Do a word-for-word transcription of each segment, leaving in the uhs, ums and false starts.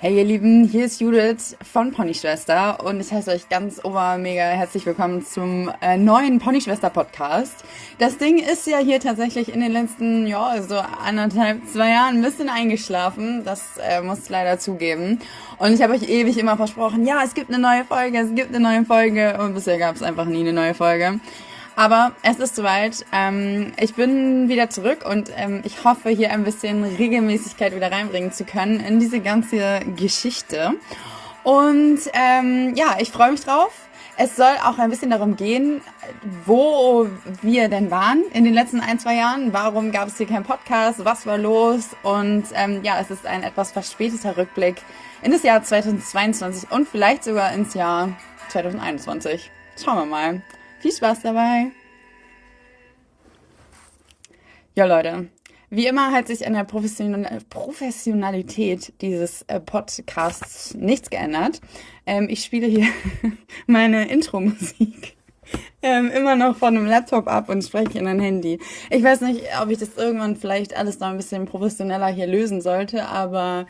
Hey ihr Lieben, hier ist Judith von Ponyschwester und ich heiße euch ganz ober mega herzlich willkommen zum äh, neuen Ponyschwester Podcast. Das Ding ist ja hier tatsächlich in den letzten, ja, so anderthalb, zwei Jahren ein bisschen eingeschlafen. Das äh, muss ich leider zugeben. Und ich habe euch ewig immer versprochen, ja, es gibt eine neue Folge, es gibt eine neue Folge und bisher gab es einfach nie eine neue Folge. Aber es ist soweit. Ähm, ich bin wieder zurück und ähm, ich hoffe, hier ein bisschen Regelmäßigkeit wieder reinbringen zu können in diese ganze Geschichte. Und ähm, ja, ich freue mich drauf. Es soll auch ein bisschen darum gehen, wo wir denn waren in den letzten ein, zwei Jahren. Warum gab es hier keinen Podcast? Was war los? Und ähm, ja, es ist ein etwas verspäteter Rückblick in das Jahr zweitausendzweiundzwanzig und vielleicht sogar ins Jahr zweitausendeinundzwanzig. Schauen wir mal. Viel Spaß dabei! Ja, Leute, wie immer hat sich an der Profession Professionalität dieses äh, Podcasts nichts geändert. Ähm, ich spiele hier meine Intro-Musik ähm, immer noch von einem Laptop ab und spreche in ein Handy. Ich weiß nicht, ob ich das irgendwann vielleicht alles noch ein bisschen professioneller hier lösen sollte, aber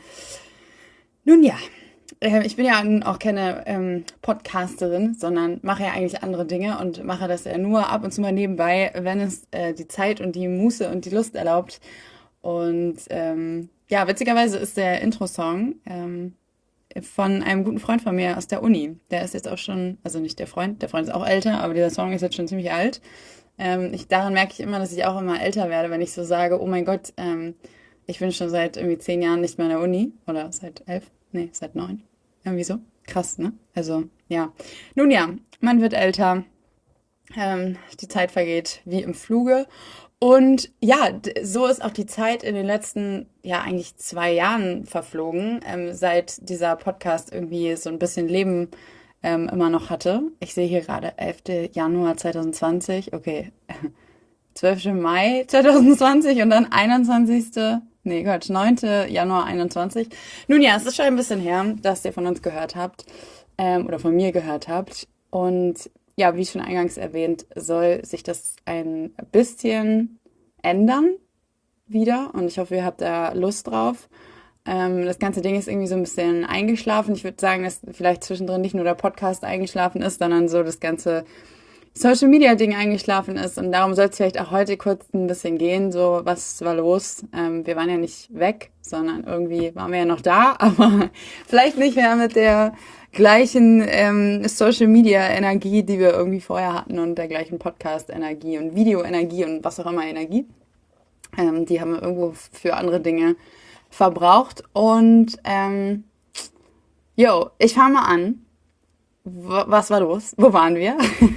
nun ja. Ich bin ja auch keine ähm, Podcasterin, sondern mache ja eigentlich andere Dinge und mache das ja nur ab und zu mal nebenbei, wenn es äh, die Zeit und die Muße und die Lust erlaubt. Und ähm, ja, witzigerweise ist der Intro-Song ähm, von einem guten Freund von mir aus der Uni. Der ist jetzt auch schon, also nicht der Freund, der Freund ist auch älter, aber dieser Song ist jetzt schon ziemlich alt. Ähm, ich, daran merke ich immer, dass ich auch immer älter werde, wenn ich so sage, oh mein Gott, ähm, ich bin schon seit irgendwie zehn Jahren nicht mehr in der Uni oder seit elf, nee, seit neun. Irgendwie so. Krass, ne? Also, ja. Nun ja, man wird älter. Ähm, die Zeit vergeht wie im Fluge. Und ja, d- so ist auch die Zeit in den letzten, ja, eigentlich zwei Jahren verflogen, ähm, seit dieser Podcast irgendwie so ein bisschen Leben ähm, immer noch hatte. Ich sehe hier gerade elfter Januar zweitausendzwanzig. Okay, zwölfter Mai zweitausendzwanzig und dann einundzwanzigster. Nee, Quatsch, neunter Januar einundzwanzig. Nun ja, es ist schon ein bisschen her, dass ihr von uns gehört habt ähm, oder von mir gehört habt. Und ja, wie schon eingangs erwähnt, soll sich das ein bisschen ändern wieder. Und ich hoffe, ihr habt da Lust drauf. Ähm, das ganze Ding ist irgendwie so ein bisschen eingeschlafen. Ich würde sagen, dass vielleicht zwischendrin nicht nur der Podcast eingeschlafen ist, sondern so das ganze Social Media Ding eingeschlafen ist und darum soll es vielleicht auch heute kurz ein bisschen gehen, so was war los. Ähm, wir waren ja nicht weg, sondern irgendwie waren wir ja noch da, aber vielleicht nicht mehr mit der gleichen ähm, Social Media Energie, die wir irgendwie vorher hatten und der gleichen Podcast Energie und Video Energie und was auch immer Energie. Ähm, die haben wir irgendwo für andere Dinge verbraucht und ähm, yo, ich fange mal an. Was war los? Wo waren wir?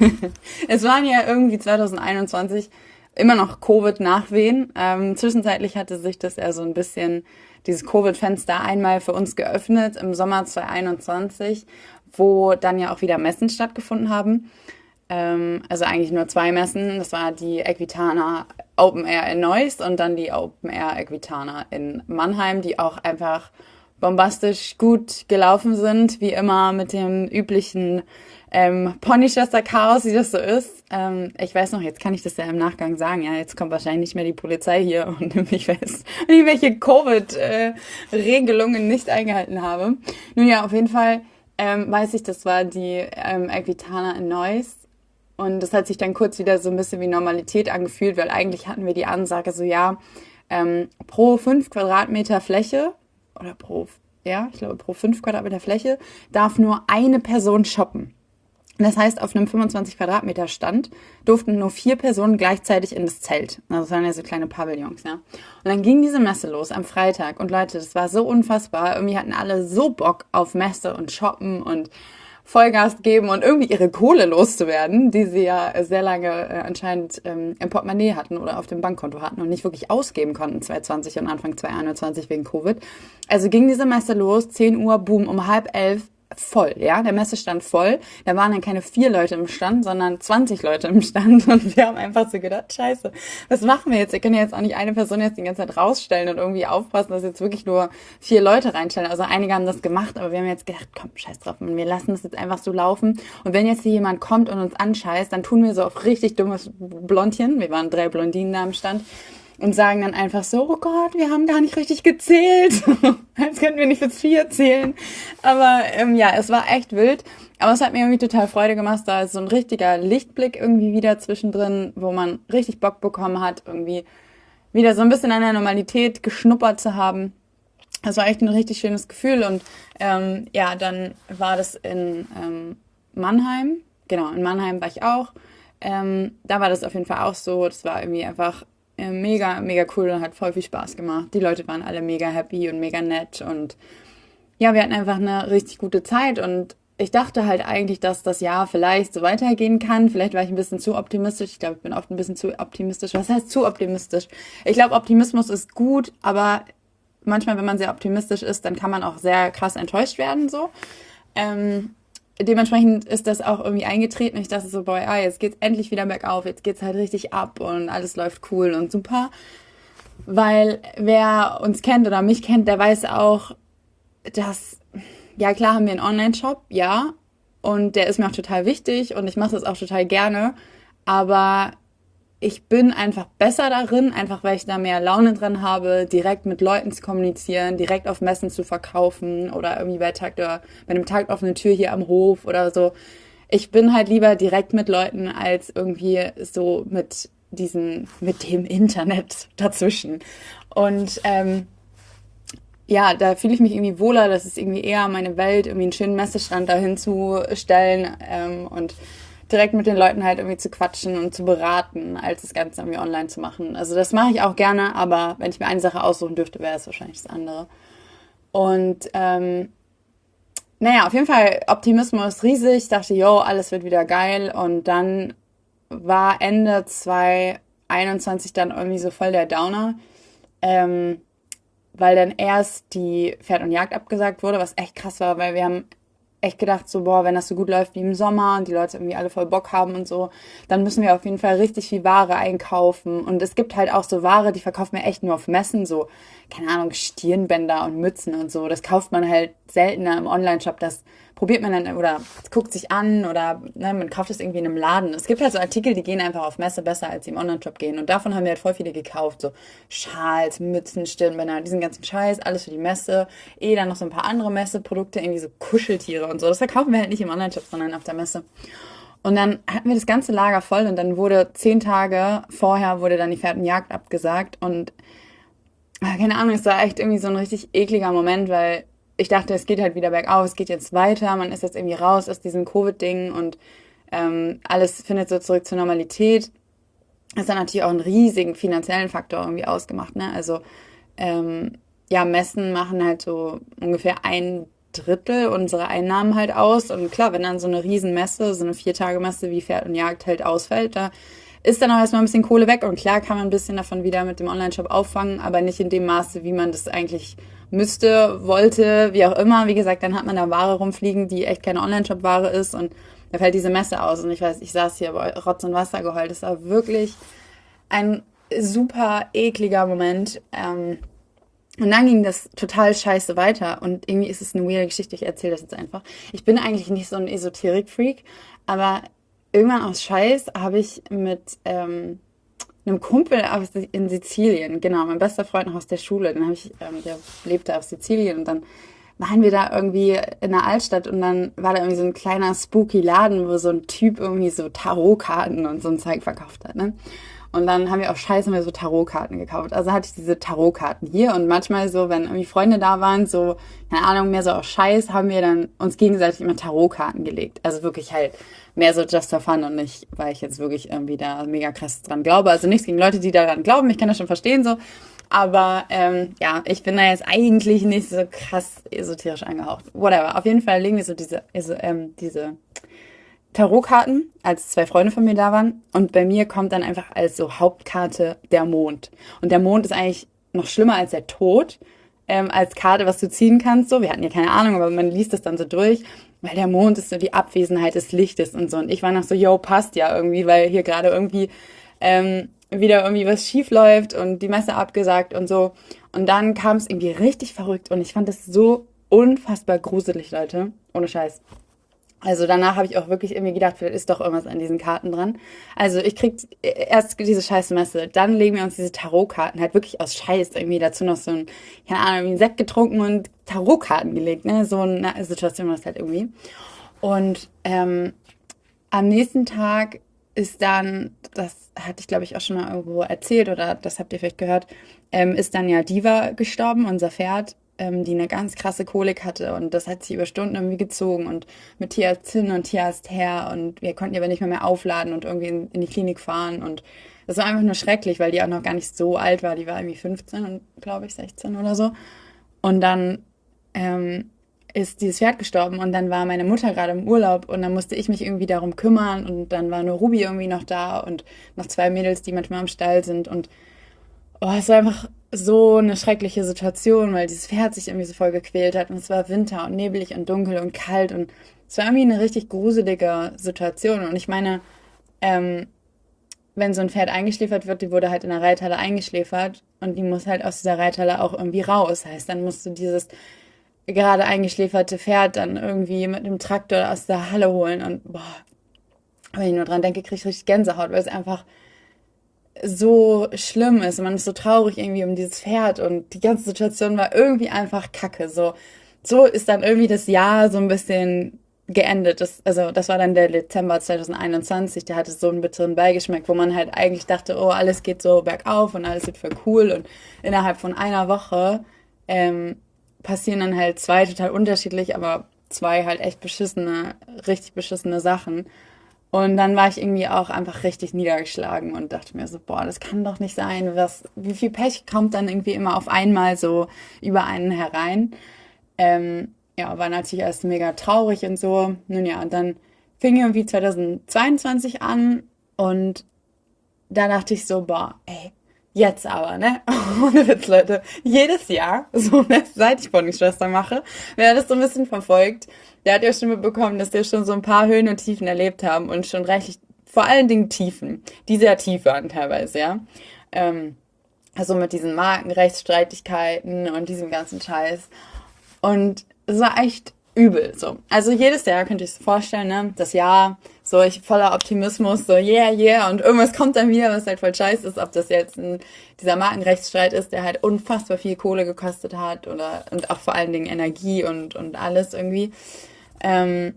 Es waren ja irgendwie zweitausendeinundzwanzig immer noch Covid-Nachwehen. Ähm, zwischenzeitlich hatte sich das ja so ein bisschen, dieses Covid-Fenster einmal für uns geöffnet im Sommer zweitausendeinundzwanzig, wo dann ja auch wieder Messen stattgefunden haben. Ähm, also eigentlich nur zwei Messen. Das war die Equitana Open Air in Neuss und dann die Open Air Equitana in Mannheim, die auch einfach bombastisch gut gelaufen sind, wie immer mit dem üblichen ähm, Ponyschwester-Chaos, wie das so ist. Ähm, ich weiß noch, jetzt kann ich das ja im Nachgang sagen, ja, jetzt kommt wahrscheinlich nicht mehr die Polizei hier und nimmt mich fest, wenn ich welche Covid-Regelungen nicht eingehalten habe. Nun ja, auf jeden Fall ähm, weiß ich, das war die ähm, Equitana in Neuss. Und das hat sich dann kurz wieder so ein bisschen wie Normalität angefühlt, weil eigentlich hatten wir die Ansage so, ja, ähm, pro fünf Quadratmeter Fläche oder pro, ja, ich glaube pro fünf Quadratmeter Fläche darf nur eine Person shoppen. Das heißt, auf einem fünfundzwanzig Quadratmeter Stand durften nur vier Personen gleichzeitig in das Zelt. Also das waren ja so kleine Pavillons, ja. Und dann ging diese Messe los am Freitag und Leute, das war so unfassbar. Irgendwie hatten alle so Bock auf Messe und Shoppen und Vollgas geben und irgendwie ihre Kohle loszuwerden, die sie ja sehr lange äh, anscheinend ähm, im Portemonnaie hatten oder auf dem Bankkonto hatten und nicht wirklich ausgeben konnten zweitausendzwanzig und Anfang zweitausendeinundzwanzig wegen Covid. Also ging diese Messe los, zehn Uhr, boom, um halb elf voll, ja, der Messestand voll. Da waren dann keine vier Leute im Stand, sondern zwanzig Leute im Stand und wir haben einfach so gedacht, scheiße, was machen wir jetzt? Wir können ja jetzt auch nicht eine Person jetzt die ganze Zeit rausstellen und irgendwie aufpassen, dass jetzt wirklich nur vier Leute reinstellen. Also einige haben das gemacht, aber wir haben jetzt gedacht, komm, scheiß drauf, wir lassen das jetzt einfach so laufen und wenn jetzt hier jemand kommt und uns anscheißt, dann tun wir so auf richtig dummes Blondchen, wir waren drei Blondinen da am Stand, und sagen dann einfach so, oh Gott, wir haben gar nicht richtig gezählt. Als könnten wir nicht bis vier zählen. Aber ähm, ja, es war echt wild. Aber es hat mir irgendwie total Freude gemacht. Da ist so ein richtiger Lichtblick irgendwie wieder zwischendrin, wo man richtig Bock bekommen hat, irgendwie wieder so ein bisschen an der Normalität geschnuppert zu haben. Das war echt ein richtig schönes Gefühl. Und ähm, ja, dann war das in ähm, Mannheim. Genau, in Mannheim war ich auch. Ähm, da war das auf jeden Fall auch so. Das war irgendwie einfach äh, mega, mega cool und hat voll viel Spaß gemacht. Die Leute waren alle mega happy und mega nett. Und ja, wir hatten einfach eine richtig gute Zeit. Und ich dachte halt eigentlich, dass das Jahr vielleicht so weitergehen kann. Vielleicht war ich ein bisschen zu optimistisch. Ich glaube, ich bin oft ein bisschen zu optimistisch. Was heißt zu optimistisch? Ich glaube, Optimismus ist gut, aber manchmal, wenn man sehr optimistisch ist, dann kann man auch sehr krass enttäuscht werden, so. Ähm, dementsprechend ist das auch irgendwie eingetreten. Ich dachte so, boah, ja, jetzt geht's endlich wieder bergauf, jetzt geht's halt richtig ab und alles läuft cool und super. Weil wer uns kennt oder mich kennt, der weiß auch, dass, ja klar haben wir einen Online-Shop, ja, und der ist mir auch total wichtig und ich mache das auch total gerne, aber ich bin einfach besser darin, einfach weil ich da mehr Laune dran habe, direkt mit Leuten zu kommunizieren, direkt auf Messen zu verkaufen oder irgendwie bei Tag der, bei einem Tag offene Tür hier am Hof oder so. Ich bin halt lieber direkt mit Leuten als irgendwie so mit diesen, mit dem Internet dazwischen. Und ähm, ja, da fühle ich mich irgendwie wohler, das ist irgendwie eher meine Welt, irgendwie einen schönen Messestand dahin zu stellen ähm, und direkt mit den Leuten halt irgendwie zu quatschen und zu beraten, als das Ganze irgendwie online zu machen. Also das mache ich auch gerne, aber wenn ich mir eine Sache aussuchen dürfte, wäre es wahrscheinlich das andere. Und ähm, naja, auf jeden Fall Optimismus riesig. Ich dachte, yo, alles wird wieder geil. Und dann war Ende zwanzig einundzwanzig dann irgendwie so voll der Downer. Ähm, weil dann erst die Pferd und Jagd abgesagt wurde, was echt krass war, weil wir haben echt gedacht, so, boah, wenn das so gut läuft wie im Sommer und die Leute irgendwie alle voll Bock haben und so, dann müssen wir auf jeden Fall richtig viel Ware einkaufen. Und es gibt halt auch so Ware, die verkaufen wir echt nur auf Messen, so, keine Ahnung, Stirnbänder und Mützen und so. Das kauft man halt seltener im Online-Shop. Das probiert man dann oder guckt sich an oder ne, man kauft es irgendwie in einem Laden. Es gibt halt so Artikel, die gehen einfach auf Messe besser, als die im Online-Shop gehen. Und davon haben wir halt voll viele gekauft. So Schals, Mützen, Stirnbänder, diesen ganzen Scheiß, alles für die Messe. Eh dann noch so ein paar andere Messeprodukte, irgendwie so Kuscheltiere und so. Das verkaufen wir halt nicht im Online-Shop, sondern auf der Messe. Und dann hatten wir das ganze Lager voll und dann wurde zehn Tage vorher wurde dann die Pferd und Jagd abgesagt und keine Ahnung, es war echt irgendwie so ein richtig ekliger Moment, weil ich dachte, es geht halt wieder bergauf, es geht jetzt weiter, man ist jetzt irgendwie raus aus diesem Covid-Ding und ähm, alles findet so zurück zur Normalität. Das hat natürlich auch einen riesigen finanziellen Faktor irgendwie ausgemacht, ne? Also ähm, ja, Messen machen halt so ungefähr ein Drittel unserer Einnahmen halt aus. Und klar, wenn dann so eine Riesenmesse, so eine Viertagemesse wie Pferd und Jagd halt ausfällt, da ist dann auch erstmal ein bisschen Kohle weg. Und klar kann man ein bisschen davon wieder mit dem Online-Shop auffangen, aber nicht in dem Maße, wie man das eigentlich müsste, wollte, wie auch immer. Wie gesagt, dann hat man da Ware rumfliegen, die echt keine Online-Shop-Ware ist und da fällt diese Messe aus. Und ich weiß, ich saß hier bei Rotz und Wasser geheult. Das war wirklich ein super ekliger Moment. Ähm, und dann ging das total scheiße weiter. Und irgendwie ist es eine weirde Geschichte. Ich erzähle das jetzt einfach. Ich bin eigentlich nicht so ein Esoterik-Freak, aber irgendwann aus Scheiß habe ich mit ähm, einem Kumpel aus, in Sizilien, genau, mein bester Freund noch aus der Schule, den habe ich, ähm, der lebte auf Sizilien und dann waren wir da irgendwie in der Altstadt und dann war da irgendwie so ein kleiner spooky Laden, wo so ein Typ irgendwie so Tarotkarten und so ein Zeug verkauft hat, ne? Und dann haben wir auch Scheiße mir so Tarotkarten gekauft. Also hatte ich diese Tarotkarten hier und manchmal so, wenn irgendwie Freunde da waren, so, keine Ahnung, mehr so auf Scheiß, haben wir dann uns gegenseitig immer Tarotkarten gelegt. Also wirklich halt mehr so just for fun und nicht, weil ich jetzt wirklich irgendwie da mega krass dran glaube. Also nichts gegen Leute, die daran glauben, ich kann das schon verstehen so. Aber ähm, ja, ich bin da jetzt eigentlich nicht so krass esoterisch angehaucht. Whatever. Auf jeden Fall legen wir so diese, also, ähm, diese Tarotkarten, als zwei Freunde von mir da waren. Und bei mir kommt dann einfach als so Hauptkarte der Mond. Und der Mond ist eigentlich noch schlimmer als der Tod, ähm, als Karte, was du ziehen kannst. So, wir hatten ja keine Ahnung, aber man liest das dann so durch. Weil der Mond ist so die Abwesenheit des Lichtes und so. Und ich war noch so, yo, passt ja irgendwie, weil hier gerade irgendwie ähm, wieder irgendwie was schief läuft und die Messe abgesagt und so. Und dann kam es irgendwie richtig verrückt und ich fand das so unfassbar gruselig, Leute. Ohne Scheiß. Also danach habe ich auch wirklich irgendwie gedacht, vielleicht ist doch irgendwas an diesen Karten dran. Also ich krieg erst diese scheiß Messe, dann legen wir uns diese Tarotkarten halt wirklich aus Scheiß irgendwie dazu noch so ein, keine Ahnung, irgendwie einen Sekt getrunken und Tarotkarten gelegt, ne? So eine Situation war das halt irgendwie. Und ähm, am nächsten Tag ist dann, das hatte ich glaube ich auch schon mal irgendwo erzählt oder das habt ihr vielleicht gehört, ähm, ist dann ja Diva gestorben, unser Pferd, ähm, die eine ganz krasse Kolik hatte und das hat sich über Stunden irgendwie gezogen und mit Tierarzt hin und Tierarzt her und wir konnten die aber nicht mehr, mehr aufladen und irgendwie in, in die Klinik fahren und das war einfach nur schrecklich, weil die auch noch gar nicht so alt war, die war irgendwie fünfzehn und glaube ich sechzehn oder so und dann ähm, ist dieses Pferd gestorben und dann war meine Mutter gerade im Urlaub und dann musste ich mich irgendwie darum kümmern und dann war nur Ruby irgendwie noch da und noch zwei Mädels, die manchmal im Stall sind und oh, es war einfach so eine schreckliche Situation, weil dieses Pferd sich irgendwie so voll gequält hat und es war Winter und neblig und dunkel und kalt und es war irgendwie eine richtig gruselige Situation und ich meine, ähm, wenn so ein Pferd eingeschläfert wird, die wurde halt in der Reithalle eingeschläfert und die muss halt aus dieser Reithalle auch irgendwie raus. Heißt, dann musst du dieses gerade eingeschläferte Pferd dann irgendwie mit einem Traktor aus der Halle holen und boah, wenn ich nur dran denke, kriege ich richtig Gänsehaut, weil es einfach so schlimm ist und man ist so traurig irgendwie um dieses Pferd und die ganze Situation war irgendwie einfach kacke. So, so ist dann irgendwie das Jahr so ein bisschen geendet. Das, also das war dann der Dezember zwanzig einundzwanzig, der hatte so einen bitteren Beigeschmack, wo man halt eigentlich dachte, oh, alles geht so bergauf und alles wird voll cool und innerhalb von einer Woche ähm, passieren dann halt zwei total unterschiedlich, aber zwei halt echt beschissene, richtig beschissene Sachen. Und dann war ich irgendwie auch einfach richtig niedergeschlagen und dachte mir so, boah, das kann doch nicht sein. Was, wie viel Pech kommt dann irgendwie immer auf einmal so über einen herein? Ähm, ja, war natürlich alles mega traurig und so. Nun ja, und dann fing irgendwie zwanzig zweiundzwanzig an und da dachte ich so, boah, ey, jetzt aber, ne? Ohne Witz, Leute. Jedes Jahr, so ne, seit ich Ponyschwester mache, wer das so ein bisschen verfolgt, der hat ja schon mitbekommen, dass wir schon so ein paar Höhen und Tiefen erlebt haben und schon reichlich, vor allen Dingen Tiefen, die sehr tief waren teilweise, ja. Ähm, also mit diesen Markenrechtsstreitigkeiten und diesem ganzen Scheiß. Und es war echt übel, so. Also jedes Jahr könnt ihr euch vorstellen, ne? Das Jahr, so ich voller Optimismus, so yeah, yeah, und irgendwas kommt dann wieder, was halt voll scheiße ist, ob das jetzt ein, dieser Markenrechtsstreit ist, der halt unfassbar viel Kohle gekostet hat oder, und auch vor allen Dingen Energie und, und alles irgendwie. Ähm,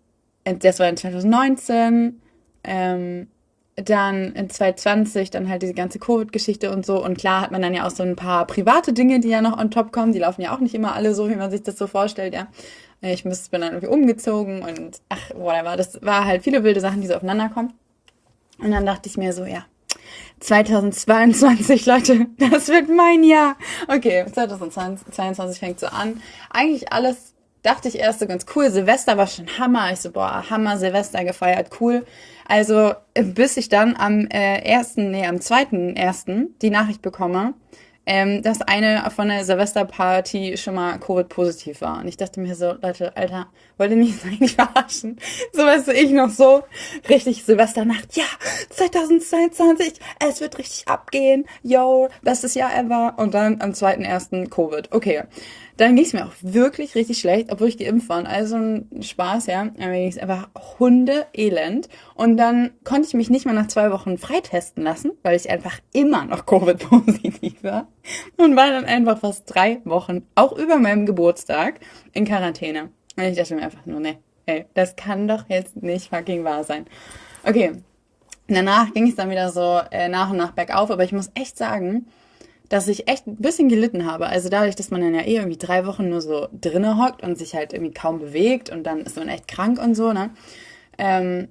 das war in zwanzig neunzehn, ähm, dann in zwanzig zwanzig dann halt diese ganze Covid-Geschichte und so. Und klar hat man dann ja auch so ein paar private Dinge, die ja noch on top kommen. Die laufen ja auch nicht immer alle so, wie man sich das so vorstellt, ja. Ich müsste, bin dann irgendwie umgezogen und ach, whatever. Das war halt viele wilde Sachen, die so aufeinander kommen. Und dann dachte ich mir so, ja, zwanzig zweiundzwanzig, Leute, das wird mein Jahr. Okay, zwanzig zweiundzwanzig fängt so an. Eigentlich alles, dachte ich erst so ganz cool. Silvester war schon Hammer. Ich so, boah, Hammer, Silvester gefeiert, cool. Also, bis ich dann am äh, ersten, nee, am zweiten ersten die Nachricht bekomme, ähm, dass eine von der Silvesterparty schon mal Covid-positiv war. Und ich dachte mir so, Leute, Alter, wollt ihr mich eigentlich verarschen? So, weißt du, ich noch so richtig Silvesternacht, ja, zwanzig zweiundzwanzig, es wird richtig abgehen, yo, bestes Jahr ever. Und dann am zweiten ersten Covid. Okay, dann ging es mir auch wirklich richtig schlecht, obwohl ich geimpft war. Also ein Spaß, ja. Aber mir ging es einfach hundeelend. Und dann konnte ich mich nicht mal nach zwei Wochen freitesten lassen, weil ich einfach immer noch Covid-positiv war. Und war dann einfach fast drei Wochen, auch über meinem Geburtstag, in Quarantäne. Und ich dachte mir einfach nur, nee, ey, das kann doch jetzt nicht fucking wahr sein. Okay, danach ging es dann wieder so äh, nach und nach bergauf. Aber ich muss echt sagen, dass ich echt ein bisschen gelitten habe. Also dadurch, dass man dann ja eh irgendwie drei Wochen nur so drinne hockt und sich halt irgendwie kaum bewegt und dann ist man echt krank und so, ne? Ähm,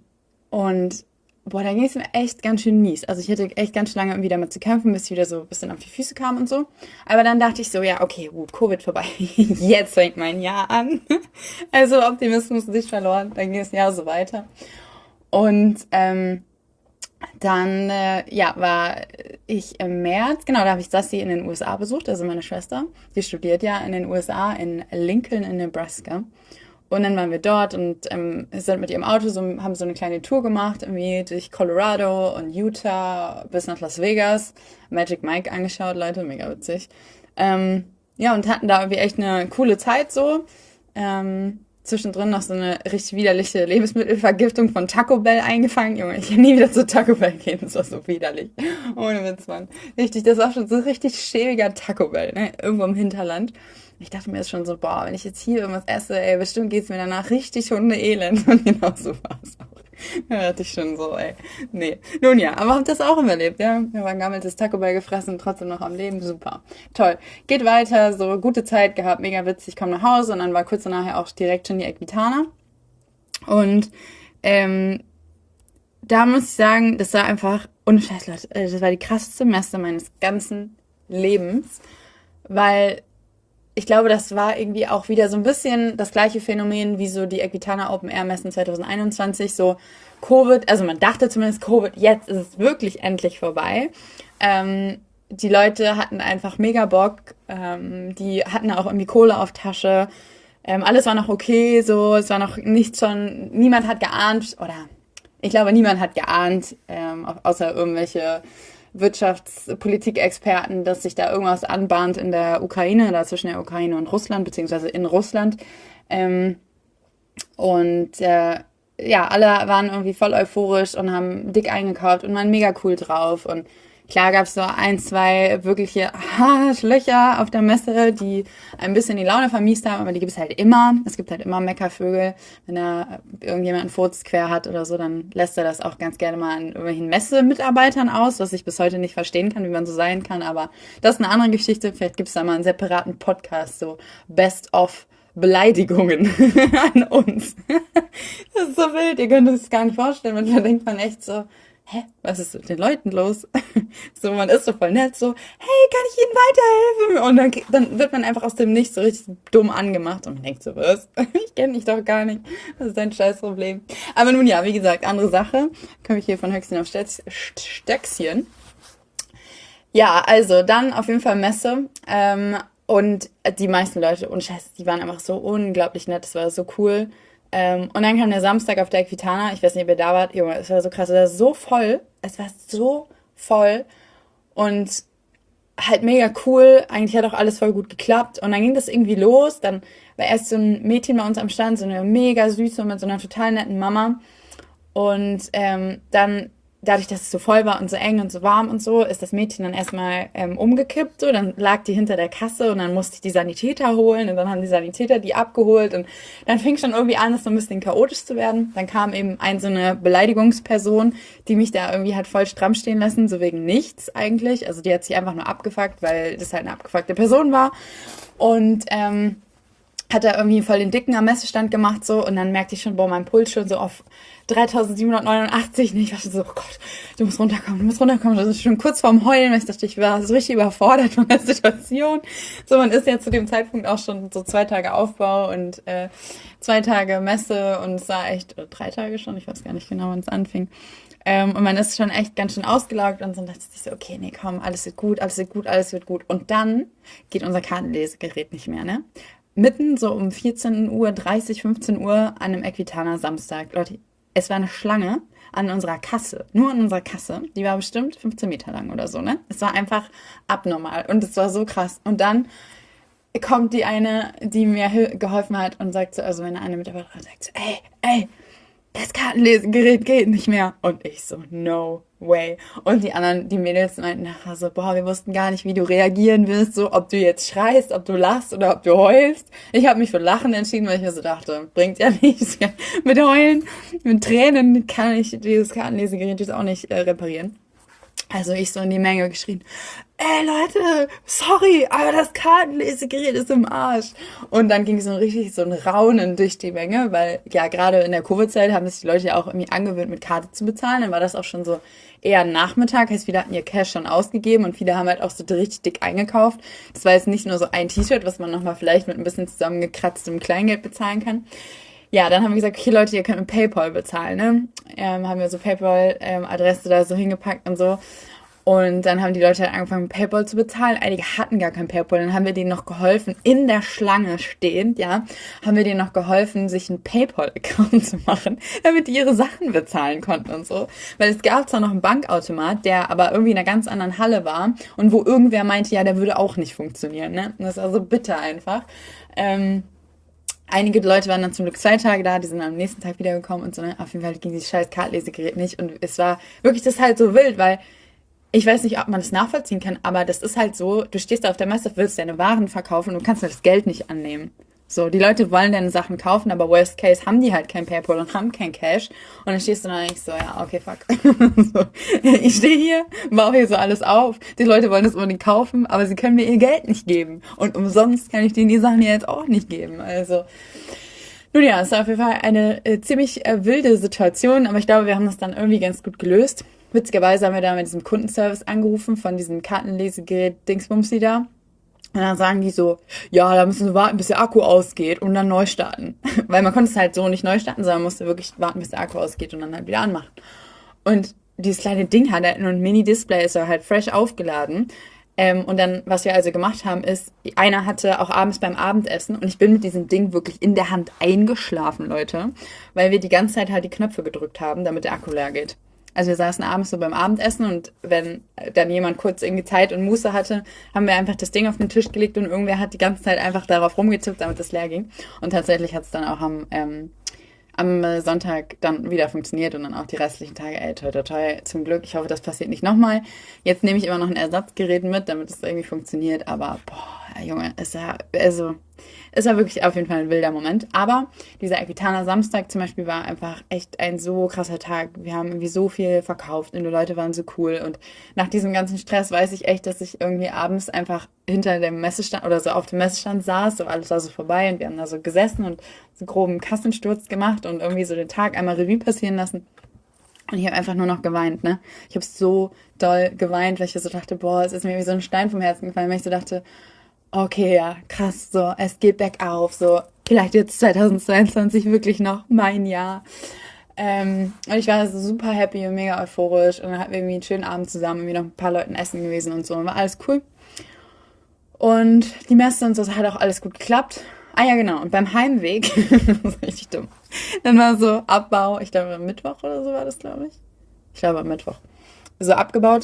und boah, da ging es mir echt ganz schön mies. Also ich hatte echt ganz schön lange irgendwie damit zu kämpfen, bis ich wieder so ein bisschen auf die Füße kam und so. Aber dann dachte ich so, ja, okay, gut, Covid vorbei. Jetzt fängt mein Jahr an. Also Optimismus nicht verloren. Dann ging das Jahr so weiter. Und ähm, dann, äh, ja, war ich im März, genau, da habe ich Sassi in den U S A besucht, also meine Schwester. Die studiert ja in den U S A, in Lincoln in Nebraska. Und dann waren wir dort und ähm, sind mit ihrem Auto, so, haben so eine kleine Tour gemacht, irgendwie durch Colorado und Utah bis nach Las Vegas. Magic Mike angeschaut, Leute, mega witzig. Ähm, ja, und hatten da irgendwie echt eine coole Zeit so. Ähm, zwischendrin noch so eine richtig widerliche Lebensmittelvergiftung von Taco Bell eingefangen. Junge, ich kann nie wieder zu Taco Bell gehen, das war so widerlich. Ohne Witz, Mann. Richtig, das war schon so richtig schäbiger Taco Bell, ne? Irgendwo im Hinterland. Ich dachte mir jetzt schon so, boah, wenn ich jetzt hier irgendwas esse, ey, bestimmt geht's mir danach richtig hundeelend. Und genau so war es auch. Da dachte ich schon so, ey, nee. Nun ja, aber hab das auch überlebt, ja. Wir haben gammeltes Taco Bell gefressen, trotzdem noch am Leben, super. Toll. Geht weiter, so gute Zeit gehabt, mega witzig, komm nach Hause und dann war kurz danach auch direkt schon die Equitana. Und, ähm, da muss ich sagen, das war einfach, ohne Scheiß, Leute, das war die krasseste Messe meines ganzen Lebens, weil ich glaube, das war irgendwie auch wieder so ein bisschen das gleiche Phänomen wie so die Equitana Open Air Messen zwanzig einundzwanzig, so Covid, also man dachte zumindest Covid, jetzt ist es wirklich endlich vorbei. Ähm, die Leute hatten einfach mega Bock, ähm, die hatten auch irgendwie Kohle auf Tasche, ähm, alles war noch okay, so, es war noch nichts schon, niemand hat geahnt, oder ich glaube, niemand hat geahnt, ähm, außer irgendwelche Wirtschaftspolitik-Experten, dass sich da irgendwas anbahnt in der Ukraine, oder zwischen der Ukraine und Russland, beziehungsweise in Russland. Ähm, und äh, ja, alle waren irgendwie voll euphorisch und haben dick eingekauft und waren mega cool drauf. Und klar gab es so ein, zwei wirkliche Löcher auf der Messe, die ein bisschen die Laune vermiest haben, aber die gibt es halt immer. Es gibt halt immer Meckervögel. Wenn da irgendjemand einen Furz quer hat oder so, dann lässt er das auch ganz gerne mal an irgendwelchen Messemitarbeitern aus, was ich bis heute nicht verstehen kann, wie man so sein kann. Aber das ist eine andere Geschichte. Vielleicht gibt es da mal einen separaten Podcast, so Best of Beleidigungen an uns. Das ist so wild, ihr könnt euch das gar nicht vorstellen. Manchmal denkt man echt so, hä, was ist mit den Leuten los? So, man ist so voll nett, so, hey, kann ich Ihnen weiterhelfen? Und dann, dann wird man einfach aus dem Nichts so richtig dumm angemacht und man denkt so, was? Ich kenne dich doch gar nicht. Das ist ein scheiß Problem. Aber nun ja, wie gesagt, andere Sache. Komme ich hier von Höchstchen auf Stöckchen. Stöckchen. Ja, also dann auf jeden Fall Messe. Ähm, und die meisten Leute, und scheiße, die waren einfach so unglaublich nett. Das war so cool. Ähm, und dann kam der Samstag auf der Equitana. Ich weiß nicht, ob ihr da wart. Junge, es war so krass. Es war so voll. Es war so voll. Und halt mega cool. Eigentlich hat auch alles voll gut geklappt. Und dann ging das irgendwie los. Dann war erst so ein Mädchen bei uns am Stand, so eine mega süße mit so einer total netten Mama. Und ähm, dann, dadurch, dass es so voll war und so eng und so warm und so, ist das Mädchen dann erstmal ähm, umgekippt. So. Dann lag die hinter der Kasse und dann musste ich die Sanitäter holen. Und dann haben die Sanitäter die abgeholt. Und dann fing schon irgendwie an, es so ein bisschen chaotisch zu werden. Dann kam eben ein so eine Beleidigungsperson, die mich da irgendwie hat voll stramm stehen lassen, so wegen nichts eigentlich. Also die hat sich einfach nur abgefuckt, weil das halt eine abgefuckte Person war. Und ähm, hat er irgendwie voll den Dicken am Messestand gemacht so und dann merkte ich schon, boah, mein Puls schon so auf dreitausendsiebenhundertneunundachtzig. Nee, ich dachte so, oh Gott, du musst runterkommen, du musst runterkommen. Das ist schon kurz vorm Heulen, weil ich dachte, ich war so richtig überfordert von der Situation. So, man ist ja zu dem Zeitpunkt auch schon so zwei Tage Aufbau und äh, zwei Tage Messe und es war echt, oder drei Tage schon, ich weiß gar nicht genau, wann es anfing. Ähm, und man ist schon echt ganz schön ausgelaugt und so dachte ich so, okay, nee, komm, alles wird gut, alles wird gut, alles wird gut. Und dann geht unser Kartenlesegerät nicht mehr, ne? Mitten so um vierzehn Uhr dreißig, fünfzehn Uhr an einem Equitana Samstag. Leute, es war eine Schlange an unserer Kasse. Nur an unserer Kasse. Die war bestimmt fünfzehn Meter lang oder so, ne? Es war einfach abnormal. Und es war so krass. Und dann kommt die eine, die mir geholfen hat und sagt so, also meine eine Mitarbeiterin sagt so, ey, ey, das Kartenlesegerät geht nicht mehr. Und ich so, no way. Und die anderen, die Mädels meinten nachher so, boah, wir wussten gar nicht, wie du reagieren wirst, so, ob du jetzt schreist, ob du lachst oder ob du heulst. Ich habe mich für Lachen entschieden, weil ich mir so dachte, bringt ja nichts. Mit Heulen, mit Tränen kann ich dieses Kartenlesegerät jetzt auch nicht äh, reparieren. Also ich so in die Menge geschrien, ey Leute, sorry, aber das Kartenlesegerät ist im Arsch. Und dann ging so richtig so ein Raunen durch die Menge, weil ja gerade in der Covid-Zeit haben sich die Leute ja auch irgendwie angewöhnt, mit Karte zu bezahlen. Dann war das auch schon so eher Nachmittag, heißt viele hatten ihr Cash schon ausgegeben und viele haben halt auch so richtig dick eingekauft. Das war jetzt nicht nur so ein T-Shirt, was man nochmal vielleicht mit ein bisschen zusammengekratztem Kleingeld bezahlen kann. Ja, dann haben wir gesagt, okay Leute, ihr könnt mit PayPal bezahlen, ne? Ähm, haben wir so PayPal-Adresse da so hingepackt und so. Und dann haben die Leute halt angefangen, mit PayPal zu bezahlen. Einige hatten gar kein PayPal. Dann haben wir denen noch geholfen, in der Schlange stehend, ja, haben wir denen noch geholfen, sich einen PayPal-Account zu machen, damit die ihre Sachen bezahlen konnten und so. Weil es gab zwar noch einen Bankautomat, der aber irgendwie in einer ganz anderen Halle war und wo irgendwer meinte, ja, der würde auch nicht funktionieren, ne? Und das war so bitter einfach. Ähm... Einige Leute waren dann zum Glück zwei Tage da, die sind am nächsten Tag wiedergekommen und so. Ne? Auf jeden Fall ging dieses scheiß Kartenlesegerät nicht. Und es war wirklich das halt so wild, weil ich weiß nicht, ob man das nachvollziehen kann, aber das ist halt so, du stehst da auf der Messe, willst deine Waren verkaufen und du kannst das Geld nicht annehmen. So, die Leute wollen deine Sachen kaufen, aber worst case haben die halt kein PayPal und haben kein Cash. Und dann stehst du da und denkst so, ja, okay, fuck. so, ich stehe hier, baue hier so alles auf. Die Leute wollen das unbedingt kaufen, aber sie können mir ihr Geld nicht geben. Und umsonst kann ich denen die Sachen ja jetzt auch nicht geben. Also, nun ja, es war auf jeden Fall eine äh, ziemlich äh, wilde Situation, aber ich glaube, wir haben das dann irgendwie ganz gut gelöst. Witzigerweise haben wir da mit diesem Kundenservice angerufen von diesem Kartenlesegerät Dingsbumsi da. Und dann sagen die so, ja, da müssen wir warten, bis der Akku ausgeht und dann neu starten. Weil man konnte es halt so nicht neu starten, sondern musste wirklich warten, bis der Akku ausgeht und dann halt wieder anmachen. Und dieses kleine Ding hat halt nur ein Mini-Display, ist halt fresh aufgeladen. Ähm, und dann, was wir also gemacht haben, ist, einer hatte auch abends beim Abendessen und ich bin mit diesem Ding wirklich in der Hand eingeschlafen, Leute, weil wir die ganze Zeit halt die Knöpfe gedrückt haben, damit der Akku leer geht. Also wir saßen abends so beim Abendessen und wenn dann jemand kurz irgendwie Zeit und Muße hatte, haben wir einfach das Ding auf den Tisch gelegt und irgendwer hat die ganze Zeit einfach darauf rumgetippt, damit es leer ging. Und tatsächlich hat es dann auch am, ähm, am Sonntag dann wieder funktioniert und dann auch die restlichen Tage, ey, toi, toi, toi, zum Glück. Ich hoffe, das passiert nicht nochmal. Jetzt nehme ich immer noch ein Ersatzgerät mit, damit es irgendwie funktioniert, aber boah, Junge, ist ja, also... Es war wirklich auf jeden Fall ein wilder Moment. Aber dieser Equitana Samstag zum Beispiel war einfach echt ein so krasser Tag. Wir haben irgendwie so viel verkauft und die Leute waren so cool. Und nach diesem ganzen Stress weiß ich echt, dass ich irgendwie abends einfach hinter dem Messestand oder so auf dem Messestand saß. So alles war so vorbei und wir haben da so gesessen und so groben Kassensturz gemacht und irgendwie so den Tag einmal Revue passieren lassen. Und ich habe einfach nur noch geweint, ne? Ich habe so doll geweint, weil ich so dachte, boah, es ist mir wie so ein Stein vom Herzen gefallen, weil ich so dachte, okay, ja, krass, so, es geht bergauf, so, vielleicht wird zweitausendzweiundzwanzig wirklich noch mein Jahr. Ähm, und ich war so super happy und mega euphorisch und dann hatten wir irgendwie einen schönen Abend zusammen, irgendwie noch mit ein paar Leuten essen gewesen und so, und war alles cool. Und die Messe und so, hat auch alles gut geklappt. Ah ja, genau, und beim Heimweg, das ist richtig dumm, dann war so Abbau, ich glaube am Mittwoch oder so war das, glaube ich. Ich glaube am Mittwoch. So abgebaut,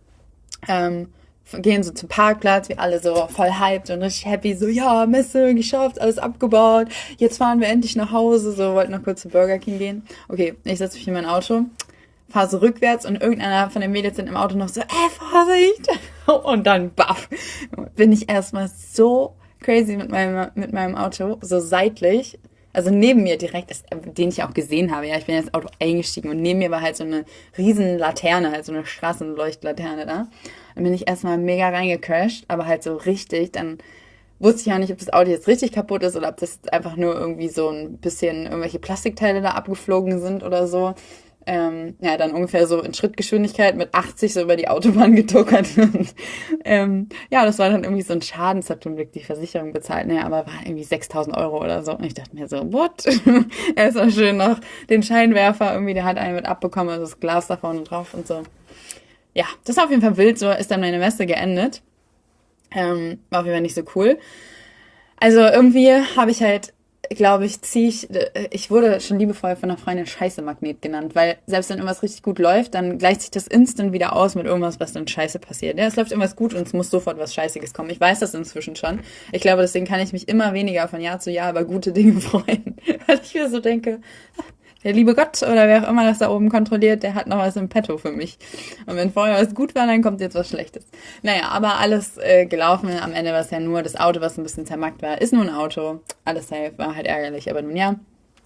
ähm, gehen so zum Parkplatz, wir alle so voll hyped und richtig happy, so, ja, Messe geschafft, alles abgebaut, jetzt fahren wir endlich nach Hause, so, wollten noch kurz zu Burger King gehen. Okay, ich setze mich in mein Auto, fahre so rückwärts und irgendeiner von den Mädels sind im Auto noch so, ey, Vorsicht! Und dann, baff, bin ich erstmal so crazy mit meinem, mit meinem Auto, so seitlich, also neben mir direkt, ist, den ich auch gesehen habe, ja, ich bin ins Auto eingestiegen und neben mir war halt so eine riesen Laterne, halt so eine Straßenleuchtlaterne da. Dann bin ich erstmal mega reingecrashed, aber halt so richtig, dann wusste ich ja nicht, ob das Auto jetzt richtig kaputt ist oder ob das einfach nur irgendwie so ein bisschen irgendwelche Plastikteile da abgeflogen sind oder so. Ähm, ja, dann ungefähr so in Schrittgeschwindigkeit mit achtzig so über die Autobahn getuckert. Und, ähm, ja, das war dann irgendwie so ein Schaden, das hat zum Glück die Versicherung bezahlt, ne, aber war irgendwie sechstausend Euro oder so. Und ich dachte mir so, what? Er ist auch schön noch den Scheinwerfer irgendwie, der hat einen mit abbekommen, also das Glas da vorne drauf und so. Ja, das war auf jeden Fall wild, so ist dann meine Messe geendet. Ähm, war auf jeden Fall nicht so cool. Also irgendwie habe ich halt, glaube ich, ziehe ich, ich wurde schon liebevoll von einer Freundin Scheiße-Magnet genannt, weil selbst wenn irgendwas richtig gut läuft, dann gleicht sich das instant wieder aus mit irgendwas, was dann scheiße passiert. Ja, es läuft irgendwas gut und es muss sofort was Scheißiges kommen. Ich weiß das inzwischen schon. Ich glaube, deswegen kann ich mich immer weniger von Jahr zu Jahr über gute Dinge freuen, weil ich mir so denke, der liebe Gott oder wer auch immer das da oben kontrolliert, der hat noch was im Petto für mich. Und wenn vorher was gut war, dann kommt jetzt was Schlechtes. Naja, aber alles äh, gelaufen. Am Ende war es ja nur das Auto, was ein bisschen zermackt war. Ist nur ein Auto. Alles safe. War halt ärgerlich, aber nun ja.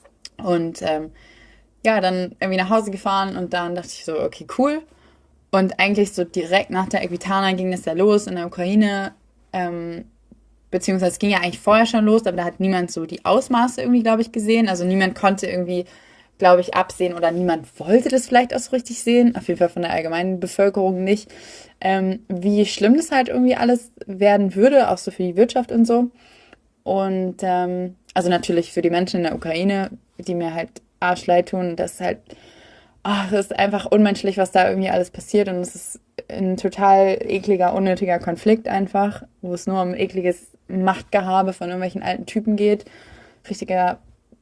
Und ähm, ja, dann irgendwie nach Hause gefahren und dann dachte ich so, okay, cool. Und eigentlich so direkt nach der Equitana ging das ja los in der Ukraine. Ähm, beziehungsweise es ging ja eigentlich vorher schon los, aber da hat niemand so die Ausmaße irgendwie, glaube ich, gesehen. Also niemand konnte irgendwie, glaube ich, absehen oder niemand wollte das vielleicht auch so richtig sehen. Auf jeden Fall von der allgemeinen Bevölkerung nicht. Ähm, wie schlimm das halt irgendwie alles werden würde, auch so für die Wirtschaft und so. Und ähm, also natürlich für die Menschen in der Ukraine, die mir halt arschleid tun. Das ist halt, ach, das ist einfach unmenschlich, was da irgendwie alles passiert. Und es ist ein total ekliger, unnötiger Konflikt einfach, wo es nur um ekliges Machtgehabe von irgendwelchen alten Typen geht. Richtiger,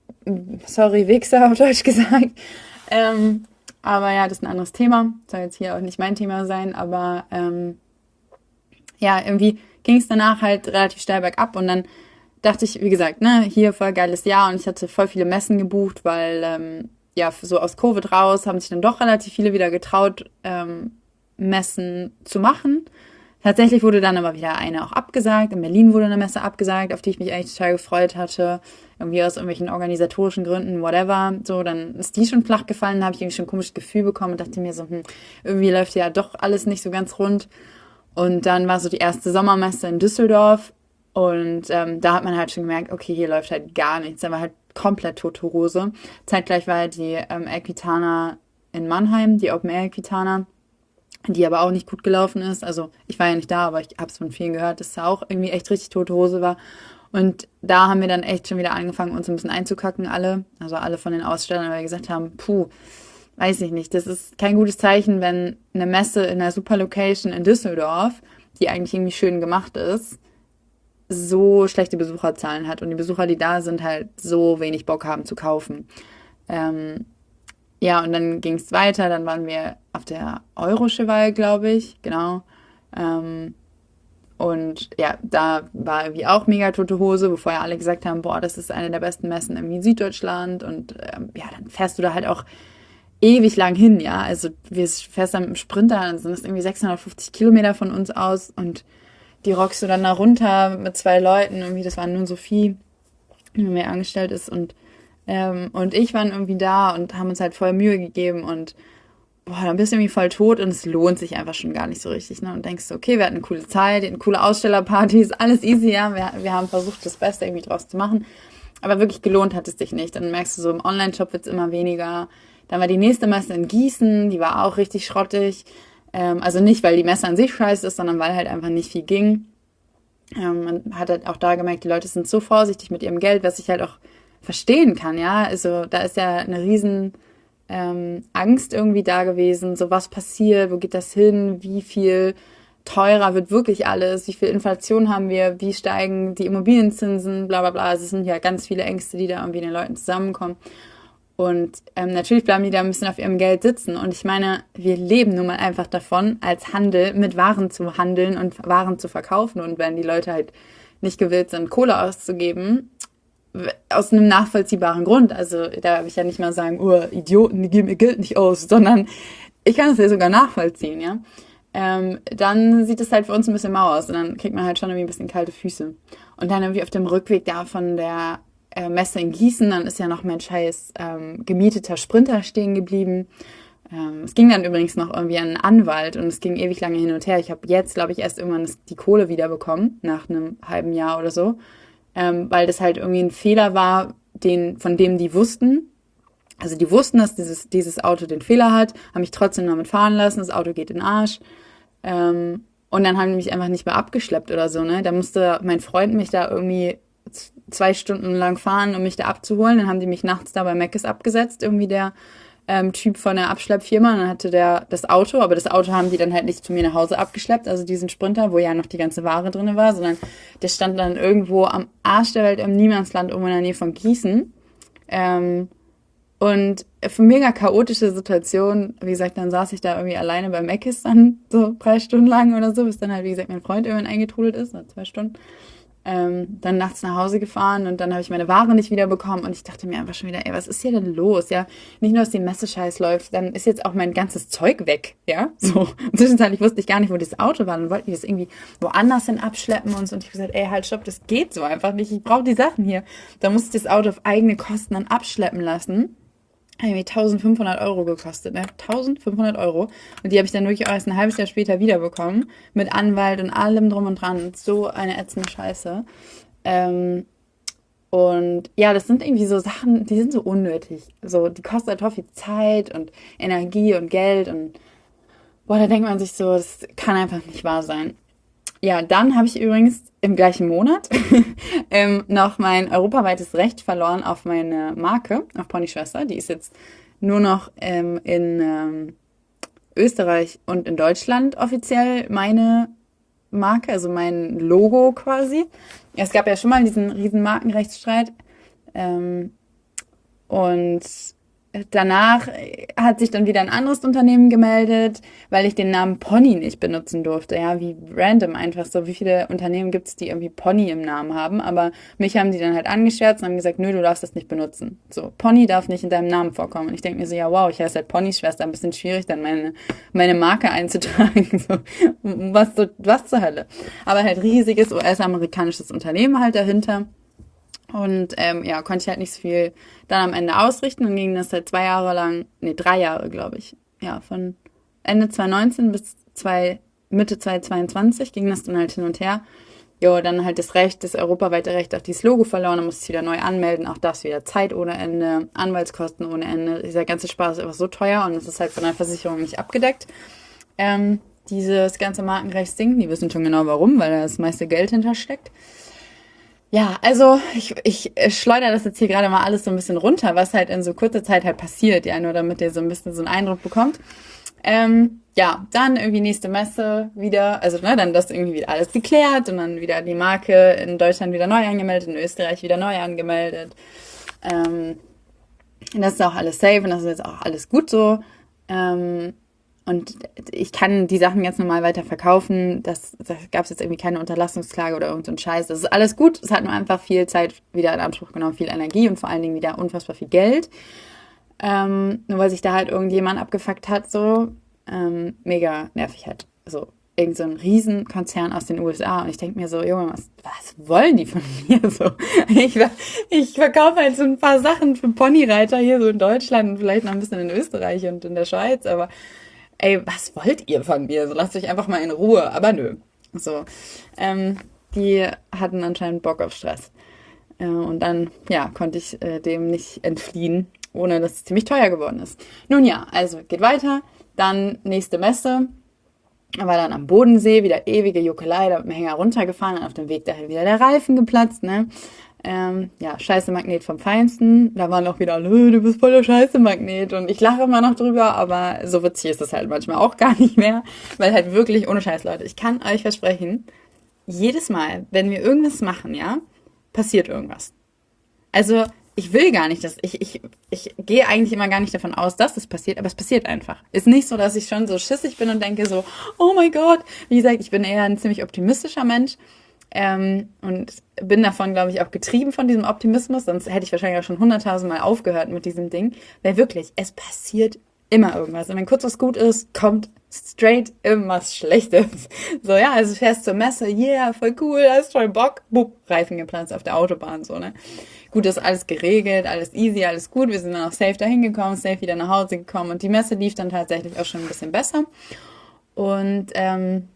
sorry, Wichser auf Deutsch gesagt. Ähm, aber ja, das ist ein anderes Thema. Soll jetzt hier auch nicht mein Thema sein, aber ähm, ja, irgendwie ging es danach halt relativ steil bergab und dann dachte ich, wie gesagt, ne, hier voll geiles Jahr und ich hatte voll viele Messen gebucht, weil ähm, ja, so aus Covid raus haben sich dann doch relativ viele wieder getraut, ähm, Messen zu machen. Tatsächlich wurde dann aber wieder eine auch abgesagt. In Berlin wurde eine Messe abgesagt, auf die ich mich eigentlich total gefreut hatte. Irgendwie aus irgendwelchen organisatorischen Gründen, whatever. So, dann ist die schon flach gefallen, da habe ich irgendwie schon ein komisches Gefühl bekommen und dachte mir so, hm, irgendwie läuft ja doch alles nicht so ganz rund. Und dann war so die erste Sommermesse in Düsseldorf und ähm, da hat man halt schon gemerkt, okay, hier läuft halt gar nichts. Da war halt komplett tote Hose. Zeitgleich war halt die ähm, Equitana in Mannheim, die Open Air Equitana, die aber auch nicht gut gelaufen ist. Also ich war ja nicht da, aber ich habe es von vielen gehört, dass da auch irgendwie echt richtig tote Hose war. Und da haben wir dann echt schon wieder angefangen, uns ein bisschen einzukacken, alle. Also alle von den Ausstellern, weil wir gesagt haben, puh, weiß ich nicht, das ist kein gutes Zeichen, wenn eine Messe in einer super Location in Düsseldorf, die eigentlich irgendwie schön gemacht ist, so schlechte Besucherzahlen hat und die Besucher, die da sind, halt so wenig Bock haben zu kaufen. Ähm, ja, und dann ging es weiter, dann waren wir auf der Eurocheval, glaube ich, genau. Ähm, und ja, da war irgendwie auch mega tote Hose, bevor ja alle gesagt haben, boah, das ist eine der besten Messen irgendwie in Süddeutschland. Und ähm, ja, dann fährst du da halt auch ewig lang hin, ja. Also wir fährst dann mit dem Sprinter, dann sind das irgendwie sechshundertfünfzig Kilometer von uns aus und die rockst du dann da runter mit zwei Leuten, irgendwie, das waren nur Sophie, die mit mir angestellt ist und, ähm, und ich waren irgendwie da und haben uns halt voll Mühe gegeben und boah, dann bist du irgendwie voll tot und es lohnt sich einfach schon gar nicht so richtig, ne? Und denkst du, okay, wir hatten eine coole Zeit, eine coole Ausstellerparty, ist alles easy, ja. Wir, wir haben versucht, das Beste irgendwie draus zu machen. Aber wirklich gelohnt hat es sich nicht. Dann merkst du so, im Online-Shop wird es immer weniger. Dann war die nächste Messe in Gießen, die war auch richtig schrottig. Ähm, also nicht, weil die Messe an sich scheiße ist, sondern weil halt einfach nicht viel ging. Ähm, man hat halt auch da gemerkt, die Leute sind so vorsichtig mit ihrem Geld, was ich halt auch verstehen kann, ja. Also da ist ja eine riesen ähm, Angst irgendwie da gewesen, so was passiert, wo geht das hin, wie viel teurer wird wirklich alles, wie viel Inflation haben wir, wie steigen die Immobilienzinsen, bla bla bla. Also es sind ja ganz viele Ängste, die da irgendwie in den Leuten zusammenkommen. Und ähm, natürlich bleiben die da ein bisschen auf ihrem Geld sitzen. Und ich meine, wir leben nun mal einfach davon, als Handel mit Waren zu handeln und Waren zu verkaufen. Und wenn die Leute halt nicht gewillt sind, Kohle auszugeben, aus einem nachvollziehbaren Grund. Also da will ich ja nicht mal sagen, oh, Idioten, die geben ihr Geld nicht aus, sondern ich kann es ja sogar nachvollziehen, ja. Ähm, dann sieht es halt für uns ein bisschen mau aus und dann kriegt man halt schon irgendwie ein bisschen kalte Füße. Und dann irgendwie auf dem Rückweg da von der äh, Messe in Gießen, dann ist ja noch mein scheiß ähm, gemieteter Sprinter stehen geblieben. Ähm, es ging dann übrigens noch irgendwie an einen Anwalt und es ging ewig lange hin und her. Ich habe jetzt, glaube ich, erst irgendwann die Kohle wiederbekommen, nach einem halben Jahr oder so, ähm, weil das halt irgendwie ein Fehler war, den, von dem die wussten. Also die wussten, dass dieses, dieses Auto den Fehler hat, haben mich trotzdem damit fahren lassen, das Auto geht in den Arsch. Ähm, und dann haben die mich einfach nicht mehr abgeschleppt oder so, ne? Da musste mein Freund mich da irgendwie zwei Stunden lang fahren, um mich da abzuholen. Dann haben die mich nachts da bei Mc's abgesetzt, irgendwie der ähm, Typ von der Abschleppfirma. Und dann hatte der das Auto, aber das Auto haben die dann halt nicht zu mir nach Hause abgeschleppt, also diesen Sprinter, wo ja noch die ganze Ware drin war, sondern der stand dann irgendwo am Arsch der Welt im Niemandsland, irgendwo in der Nähe von Gießen. Ähm, und für mega chaotische Situation, wie gesagt, dann saß ich da irgendwie alleine bei Mc's dann so drei Stunden lang oder so, bis dann halt, wie gesagt, mein Freund irgendwann eingetrudelt ist, oder zwei Stunden. Ähm, dann nachts nach Hause gefahren und dann habe ich meine Ware nicht wiederbekommen und ich dachte mir einfach schon wieder, ey, was ist hier denn los? Ja, nicht nur, dass die Messe scheiß läuft, dann ist jetzt auch mein ganzes Zeug weg, ja, so. Zwischenzeitlich wusste ich gar nicht, wo das Auto war, dann wollten die das irgendwie woanders hin abschleppen und so und ich habe gesagt, ey, halt, stopp, das geht so einfach nicht, ich brauche die Sachen hier. Da musste ich das Auto auf eigene Kosten dann abschleppen lassen. Irgendwie eintausendfünfhundert Euro gekostet, ne? eintausendfünfhundert Euro. Und die habe ich dann wirklich erst ein halbes Jahr später wiederbekommen. Mit Anwalt und allem drum und dran. So eine ätzende Scheiße. Ähm, und ja, das sind irgendwie so Sachen, die sind so unnötig. So, die kosten halt doch viel Zeit und Energie und Geld. Und boah, da denkt man sich so, das kann einfach nicht wahr sein. Ja, dann habe ich übrigens im gleichen Monat ähm, noch mein europaweites Recht verloren auf meine Marke, auf Ponyschwester. Die ist jetzt nur noch ähm, in ähm, Österreich und in Deutschland offiziell meine Marke, also mein Logo quasi. Es gab ja schon mal diesen riesen Markenrechtsstreit. Ähm, und danach hat sich dann wieder ein anderes Unternehmen gemeldet, weil ich den Namen Pony nicht benutzen durfte. Ja, wie random einfach so. Wie viele Unternehmen gibt es, die irgendwie Pony im Namen haben? Aber mich haben die dann halt angeschwärzt und haben gesagt, nö, du darfst das nicht benutzen. So, Pony darf nicht in deinem Namen vorkommen. Und ich denke mir so, ja, wow, ich heiße halt Pony-Schwester. Ein bisschen schwierig, dann meine, meine Marke einzutragen. So, was, so, was zur Hölle. Aber halt riesiges U S-amerikanisches Unternehmen halt dahinter. Und ähm, ja, konnte ich halt nicht so viel dann am Ende ausrichten. Dann ging das halt zwei Jahre lang, nee, drei Jahre, glaube ich. Ja, von Ende zwanzig neunzehn bis zwei, Mitte zwanzig zweiundzwanzig ging das dann halt hin und her. Jo, dann halt das Recht, das europaweite Recht auf dieses Logo verloren, dann musste ich wieder neu anmelden. Auch das wieder Zeit ohne Ende, Anwaltskosten ohne Ende. Dieser ganze Spaß ist einfach so teuer und es ist halt von der Versicherung nicht abgedeckt. Ähm, dieses ganze Markenrechtsding, die wissen schon genau warum, weil da das meiste Geld hintersteckt. Ja, also ich, ich schleudere das jetzt hier gerade mal alles so ein bisschen runter, was halt in so kurzer Zeit halt passiert, ja, nur damit ihr so ein bisschen so einen Eindruck bekommt. Ähm, ja, dann irgendwie nächste Messe wieder, also ne, dann das irgendwie wieder alles geklärt und dann wieder die Marke in Deutschland wieder neu angemeldet, in Österreich wieder neu angemeldet. Ähm, und das ist auch alles safe und das ist jetzt auch alles gut so. Ähm, Und ich kann die Sachen jetzt normal weiter verkaufen. Das, da gab es jetzt irgendwie keine Unterlassungsklage oder irgend so ein Scheiß. Das ist alles gut. Es hat nur einfach viel Zeit wieder in Anspruch genommen, viel Energie und vor allen Dingen wieder unfassbar viel Geld. Ähm, nur weil sich da halt irgendjemand abgefuckt hat, so. Ähm, mega nervig halt. So, irgend so ein Riesenkonzern aus den U S A. Und ich denke mir so, Junge, was, was wollen die von mir? So, ich, ich verkaufe halt so ein paar Sachen für Ponyreiter hier so in Deutschland und vielleicht noch ein bisschen in Österreich und in der Schweiz, aber ey, was wollt ihr von mir? So, lasst euch einfach mal in Ruhe. Aber nö. So, ähm, die hatten anscheinend Bock auf Stress. Äh, und dann, ja, konnte ich äh, dem nicht entfliehen, ohne dass es ziemlich teuer geworden ist. Nun ja, also geht weiter. Dann nächste Messe. War dann am Bodensee, wieder ewige Juckelei, da mit dem Hänger runtergefahren und auf dem Weg dahin wieder der Reifen geplatzt, ne? Ähm, ja, Scheiße-Magnet vom Feinsten. Da waren auch wieder alle, du bist voll der Scheiße-Magnet. Und ich lache immer noch drüber, aber so witzig ist das halt manchmal auch gar nicht mehr. Weil halt wirklich, ohne Scheiß, Leute, ich kann euch versprechen, jedes Mal, wenn wir irgendwas machen, ja, passiert irgendwas. Also, ich will gar nicht, dass ich, ich, ich gehe eigentlich immer gar nicht davon aus, dass das passiert, aber es passiert einfach. Ist nicht so, dass ich schon so schissig bin und denke so, oh mein Gott. Wie gesagt, ich bin eher ein ziemlich optimistischer Mensch. Ähm, und bin davon, glaube ich, auch getrieben von diesem Optimismus, sonst hätte ich wahrscheinlich auch schon hunderttausend Mal aufgehört mit diesem Ding. Weil wirklich, es passiert immer irgendwas. Und wenn kurz was gut ist, kommt straight irgendwas Schlechtes. So, ja, also fährst zur Messe, yeah, voll cool, hast voll Bock, bupp, Reifen geplatzt auf der Autobahn, so, ne. Gut, ist alles geregelt, alles easy, alles gut. Wir sind dann auch safe dahin gekommen, safe wieder nach Hause gekommen und die Messe lief dann tatsächlich auch schon ein bisschen besser. Und, ähm,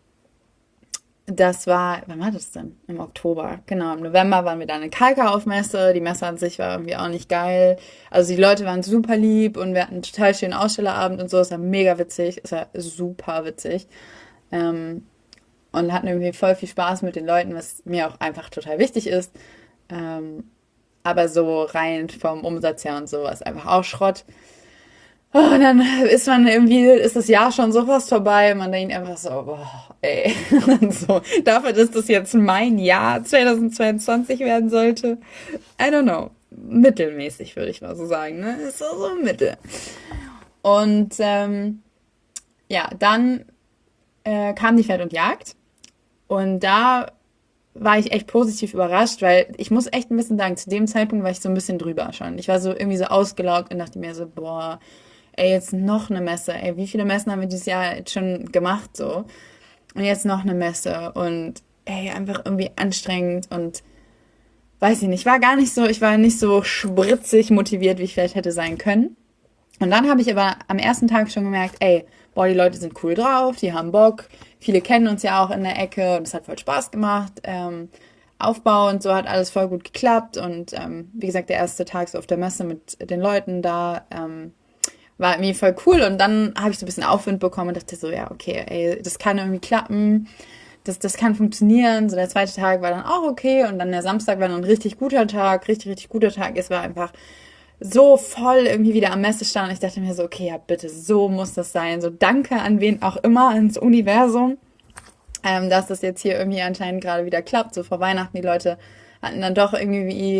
das war, wann war das denn? Im Oktober. Genau, im November waren wir dann in Kalka-Aufmesse. Die Messe an sich war irgendwie auch nicht geil. Also die Leute waren super lieb und wir hatten einen total schönen Ausstellerabend und so. Es war mega witzig. Es war super witzig. Ähm, und hatten irgendwie voll viel Spaß mit den Leuten, was mir auch einfach total wichtig ist. Ähm, aber so rein vom Umsatz her und so ist einfach auch Schrott. Oh, und dann ist man irgendwie, ist das Jahr schon so fast vorbei und man denkt einfach so, boah, ey, und so, dafür, dass das jetzt mein Jahr zwanzig zweiundzwanzig werden sollte, I don't know, mittelmäßig würde ich mal so sagen, ne, ist so, so mittel. Und, ähm, ja, dann äh, kam die Pferd und Jagd und da war ich echt positiv überrascht, weil ich muss echt ein bisschen sagen, zu dem Zeitpunkt war ich so ein bisschen drüber schon. Ich war so irgendwie so ausgelaugt und dachte mir so, boah, ey, jetzt noch eine Messe. Ey, wie viele Messen haben wir dieses Jahr jetzt schon gemacht, so? Und jetzt noch eine Messe und, ey, einfach irgendwie anstrengend und weiß ich nicht, war gar nicht so, ich war nicht so spritzig motiviert, wie ich vielleicht hätte sein können. Und dann habe ich aber am ersten Tag schon gemerkt, ey, boah, die Leute sind cool drauf, die haben Bock. Viele kennen uns ja auch in der Ecke und es hat voll Spaß gemacht. Ähm, Aufbau und so hat alles voll gut geklappt. Und ähm, wie gesagt, der erste Tag so auf der Messe mit den Leuten da ähm, war irgendwie voll cool. Und dann habe ich so ein bisschen Aufwind bekommen und dachte so, ja, okay, ey, das kann irgendwie klappen. Das, das kann funktionieren. So der zweite Tag war dann auch okay. Und dann der Samstag war dann ein richtig guter Tag, richtig, richtig guter Tag. Es war einfach so voll irgendwie wieder am Messestand. Und ich dachte mir so, okay, ja bitte, so muss das sein. So danke an wen auch immer, ans Universum, ähm, dass das jetzt hier irgendwie anscheinend gerade wieder klappt. So vor Weihnachten, die Leute hatten dann doch irgendwie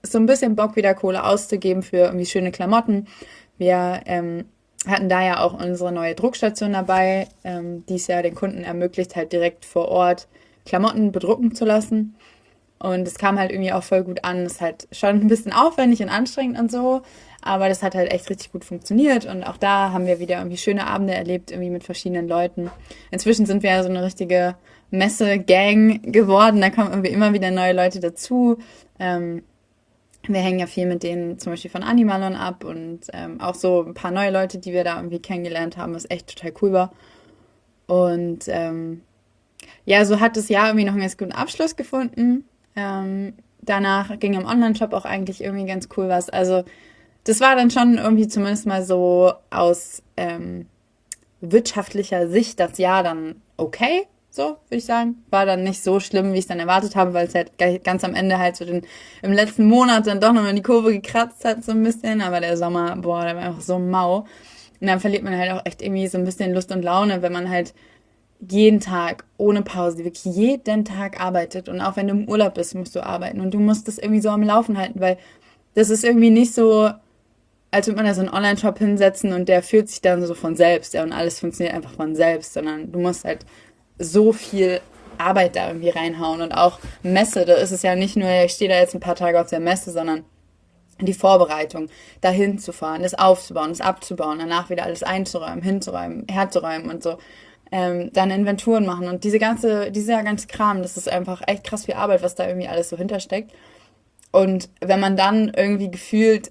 so ein bisschen Bock, wieder Kohle auszugeben für irgendwie schöne Klamotten. Wir ähm, hatten da ja auch unsere neue Druckstation dabei, ähm, die es ja den Kunden ermöglicht, halt direkt vor Ort Klamotten bedrucken zu lassen. Und es kam halt irgendwie auch voll gut an. Ist halt schon ein bisschen aufwendig und anstrengend und so, aber das hat halt echt richtig gut funktioniert. Und auch da haben wir wieder irgendwie schöne Abende erlebt, irgendwie mit verschiedenen Leuten. Inzwischen sind wir ja so eine richtige Messe-Gang geworden. Da kommen irgendwie immer wieder neue Leute dazu. Ähm, wir hängen ja viel mit denen zum Beispiel von Animalon ab und ähm, auch so ein paar neue Leute, die wir da irgendwie kennengelernt haben, was echt total cool war. Und ähm, ja, so hat das Jahr irgendwie noch einen ganz guten Abschluss gefunden. Ähm, danach ging im Online-Shop auch eigentlich irgendwie ganz cool was. Also das war dann schon irgendwie zumindest mal so aus ähm, wirtschaftlicher Sicht das Jahr dann okay, so würde ich sagen. War dann nicht so schlimm, wie ich es dann erwartet habe, weil es halt ganz am Ende halt so den, im letzten Monat dann doch nochmal die Kurve gekratzt hat so ein bisschen. Aber der Sommer, boah, der war einfach so mau. Und dann verliert man halt auch echt irgendwie so ein bisschen Lust und Laune, wenn man halt jeden Tag ohne Pause, wirklich jeden Tag arbeitet. Und auch wenn du im Urlaub bist, musst du arbeiten. Und du musst das irgendwie so am Laufen halten, weil das ist irgendwie nicht so, als würde man da so einen Online-Shop hinsetzen und der fühlt sich dann so von selbst, ja, und alles funktioniert einfach von selbst, sondern du musst halt so viel Arbeit da irgendwie reinhauen. Und auch Messe, da ist es ja nicht nur, ich stehe da jetzt ein paar Tage auf der Messe, sondern die Vorbereitung, dahin zu fahren, das aufzubauen, das abzubauen, danach wieder alles einzuräumen, hinzuräumen, herzuräumen und so. Ähm, dann Inventuren machen und diese ganze, dieser ganze Kram, das ist einfach echt krass viel Arbeit, was da irgendwie alles so hintersteckt. Und wenn man dann irgendwie gefühlt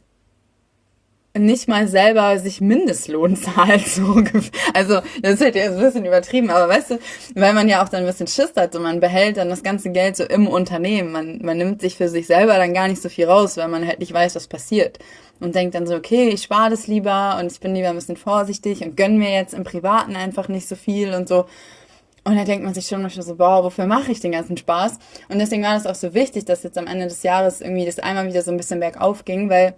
nicht mal selber sich Mindestlohn zahlt, so, also das ist halt jetzt ein bisschen übertrieben, aber weißt du, weil man ja auch dann ein bisschen Schiss hat und man behält dann das ganze Geld so im Unternehmen, man, man nimmt sich für sich selber dann gar nicht so viel raus, weil man halt nicht weiß, was passiert und denkt dann so, okay, ich spare das lieber und ich bin lieber ein bisschen vorsichtig und gönn mir jetzt im Privaten einfach nicht so viel und so. Und da denkt man sich schon manchmal so, boah, wofür mache ich den ganzen Spaß? Und deswegen war das auch so wichtig, dass jetzt am Ende des Jahres irgendwie das einmal wieder so ein bisschen bergauf ging, weil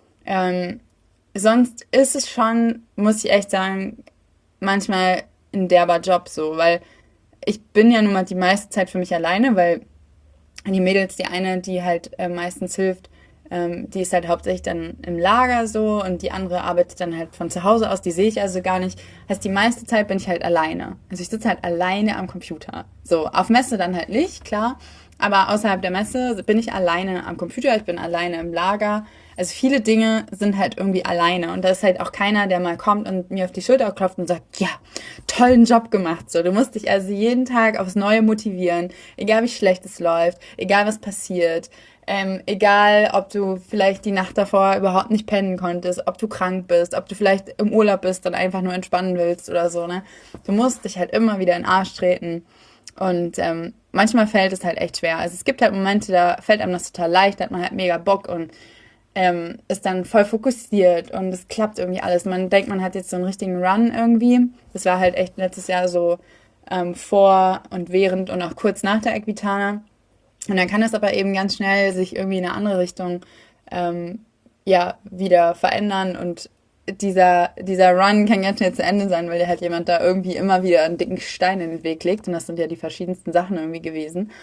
ähm, sonst ist es schon, muss ich echt sagen, manchmal ein derber Job so, weil ich bin ja nun mal die meiste Zeit für mich alleine, weil die Mädels, die eine, die halt äh, meistens hilft, ähm, die ist halt hauptsächlich dann im Lager so und die andere arbeitet dann halt von zu Hause aus, die sehe ich also gar nicht. Heißt, die meiste Zeit bin ich halt alleine. Also ich sitze halt alleine am Computer. So, auf Messe dann halt nicht, klar, aber außerhalb der Messe bin ich alleine am Computer, ich bin alleine im Lager. Also viele Dinge sind halt irgendwie alleine und da ist halt auch keiner, der mal kommt und mir auf die Schulter klopft und sagt, ja, tollen Job gemacht. So, du musst dich also jeden Tag aufs Neue motivieren, egal wie schlecht es läuft, egal was passiert, ähm, egal ob du vielleicht die Nacht davor überhaupt nicht pennen konntest, ob du krank bist, ob du vielleicht im Urlaub bist und einfach nur entspannen willst oder so, ne? Du musst dich halt immer wieder in den Arsch treten. Und ähm, manchmal fällt es halt echt schwer. Also es gibt halt Momente, da fällt einem das total leicht, da hat man halt mega Bock und ähm, ist dann voll fokussiert und es klappt irgendwie alles. Man denkt, man hat jetzt so einen richtigen Run irgendwie. Das war halt echt letztes Jahr so ähm, vor und während und auch kurz nach der Equitana. Und dann kann es aber eben ganz schnell sich irgendwie in eine andere Richtung ähm, ja, wieder verändern und dieser, dieser Run kann ganz schnell zu Ende sein, weil dir halt jemand da irgendwie immer wieder einen dicken Stein in den Weg legt und das sind ja die verschiedensten Sachen irgendwie gewesen.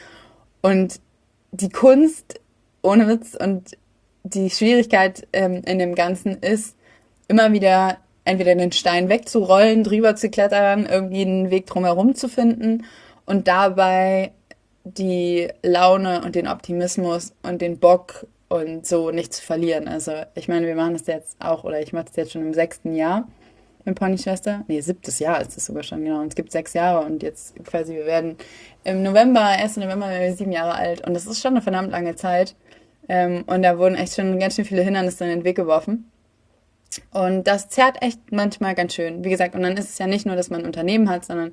Und die Kunst, ohne Witz, und die Schwierigkeit ähm, in dem Ganzen ist, immer wieder entweder den Stein wegzurollen, drüber zu klettern, irgendwie einen Weg drumherum zu finden und dabei die Laune und den Optimismus und den Bock und so nicht zu verlieren. Also ich meine, wir machen das jetzt auch, oder ich mache das jetzt schon im sechsten Jahr mit Ponyschwester. Nee, siebtes Jahr ist es sogar schon, genau. Und es gibt sechs Jahre und jetzt quasi, wir werden im November, ersten November werden wir sieben Jahre alt und das ist schon eine verdammt lange Zeit. Ähm, und da wurden echt schon ganz schön viele Hindernisse in den Weg geworfen. Und das zerrt echt manchmal ganz schön. Wie gesagt, und dann ist es ja nicht nur, dass man ein Unternehmen hat, sondern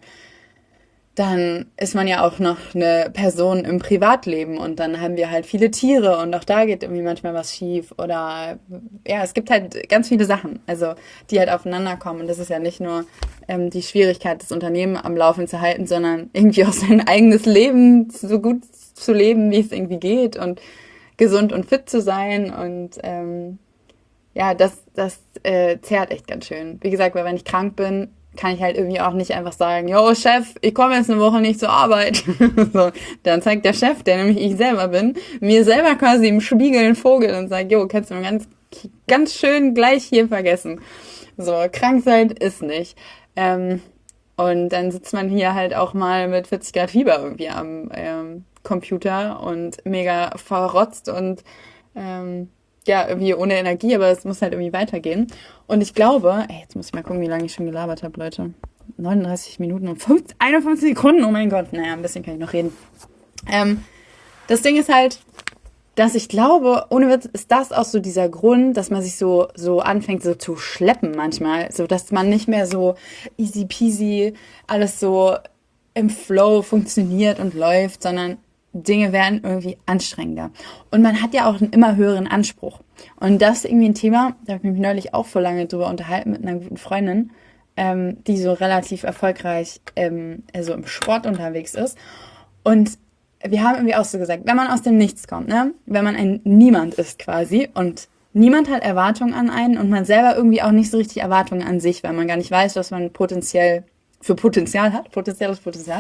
dann ist man ja auch noch eine Person im Privatleben und dann haben wir halt viele Tiere und auch da geht irgendwie manchmal was schief oder ja, es gibt halt ganz viele Sachen, also die halt aufeinander kommen und das ist ja nicht nur ähm, die Schwierigkeit, das Unternehmen am Laufen zu halten, sondern irgendwie auch sein eigenes Leben so gut zu leben, wie es irgendwie geht und gesund und fit zu sein und ähm, ja, das, das äh, zehrt echt ganz schön. Wie gesagt, weil wenn ich krank bin, kann ich halt irgendwie auch nicht einfach sagen, yo Chef, ich komme jetzt eine Woche nicht zur Arbeit. So, dann zeigt der Chef, der nämlich ich selber bin, mir selber quasi im Spiegel einen Vogel und sagt, jo, kannst du mal ganz, ganz schön gleich hier vergessen. So, krank sein ist nicht. Ähm, und dann sitzt man hier halt auch mal mit vierzig Grad Fieber irgendwie am ähm, Computer und mega verrotzt und ähm, ja, irgendwie ohne Energie, aber es muss halt irgendwie weitergehen. Und ich glaube, ey, jetzt muss ich mal gucken, wie lange ich schon gelabert habe, Leute. neununddreißig Minuten und fünfzig, einundfünfzig Sekunden, oh mein Gott. Naja, ein bisschen kann ich noch reden. Ähm, das Ding ist halt, dass ich glaube, ohne Witz ist das auch so dieser Grund, dass man sich so, so anfängt so zu schleppen manchmal. So, dass man nicht mehr so easy peasy alles so im Flow funktioniert und läuft, sondern Dinge werden irgendwie anstrengender. Und man hat ja auch einen immer höheren Anspruch. Und das ist irgendwie ein Thema, da habe ich mich neulich auch vor lange drüber unterhalten mit einer guten Freundin, ähm, die so relativ erfolgreich ähm, also im Sport unterwegs ist. Und wir haben irgendwie auch so gesagt, wenn man aus dem Nichts kommt, ne, wenn man ein Niemand ist quasi und niemand hat Erwartungen an einen und man selber irgendwie auch nicht so richtig Erwartungen an sich, weil man gar nicht weiß, was man potenziell für Potenzial hat, potenzielles Potenzial,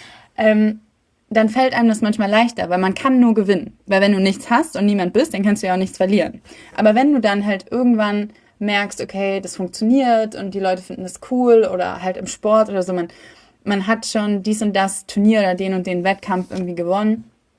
ähm, dann fällt einem das manchmal leichter, weil man kann nur gewinnen. Weil wenn du nichts hast und niemand bist, dann kannst du ja auch nichts verlieren. Aber wenn du dann halt irgendwann merkst, okay, das funktioniert und die Leute finden das cool oder halt im Sport oder so, man, man hat schon dies und das Turnier oder den und den Wettkampf irgendwie gewonnen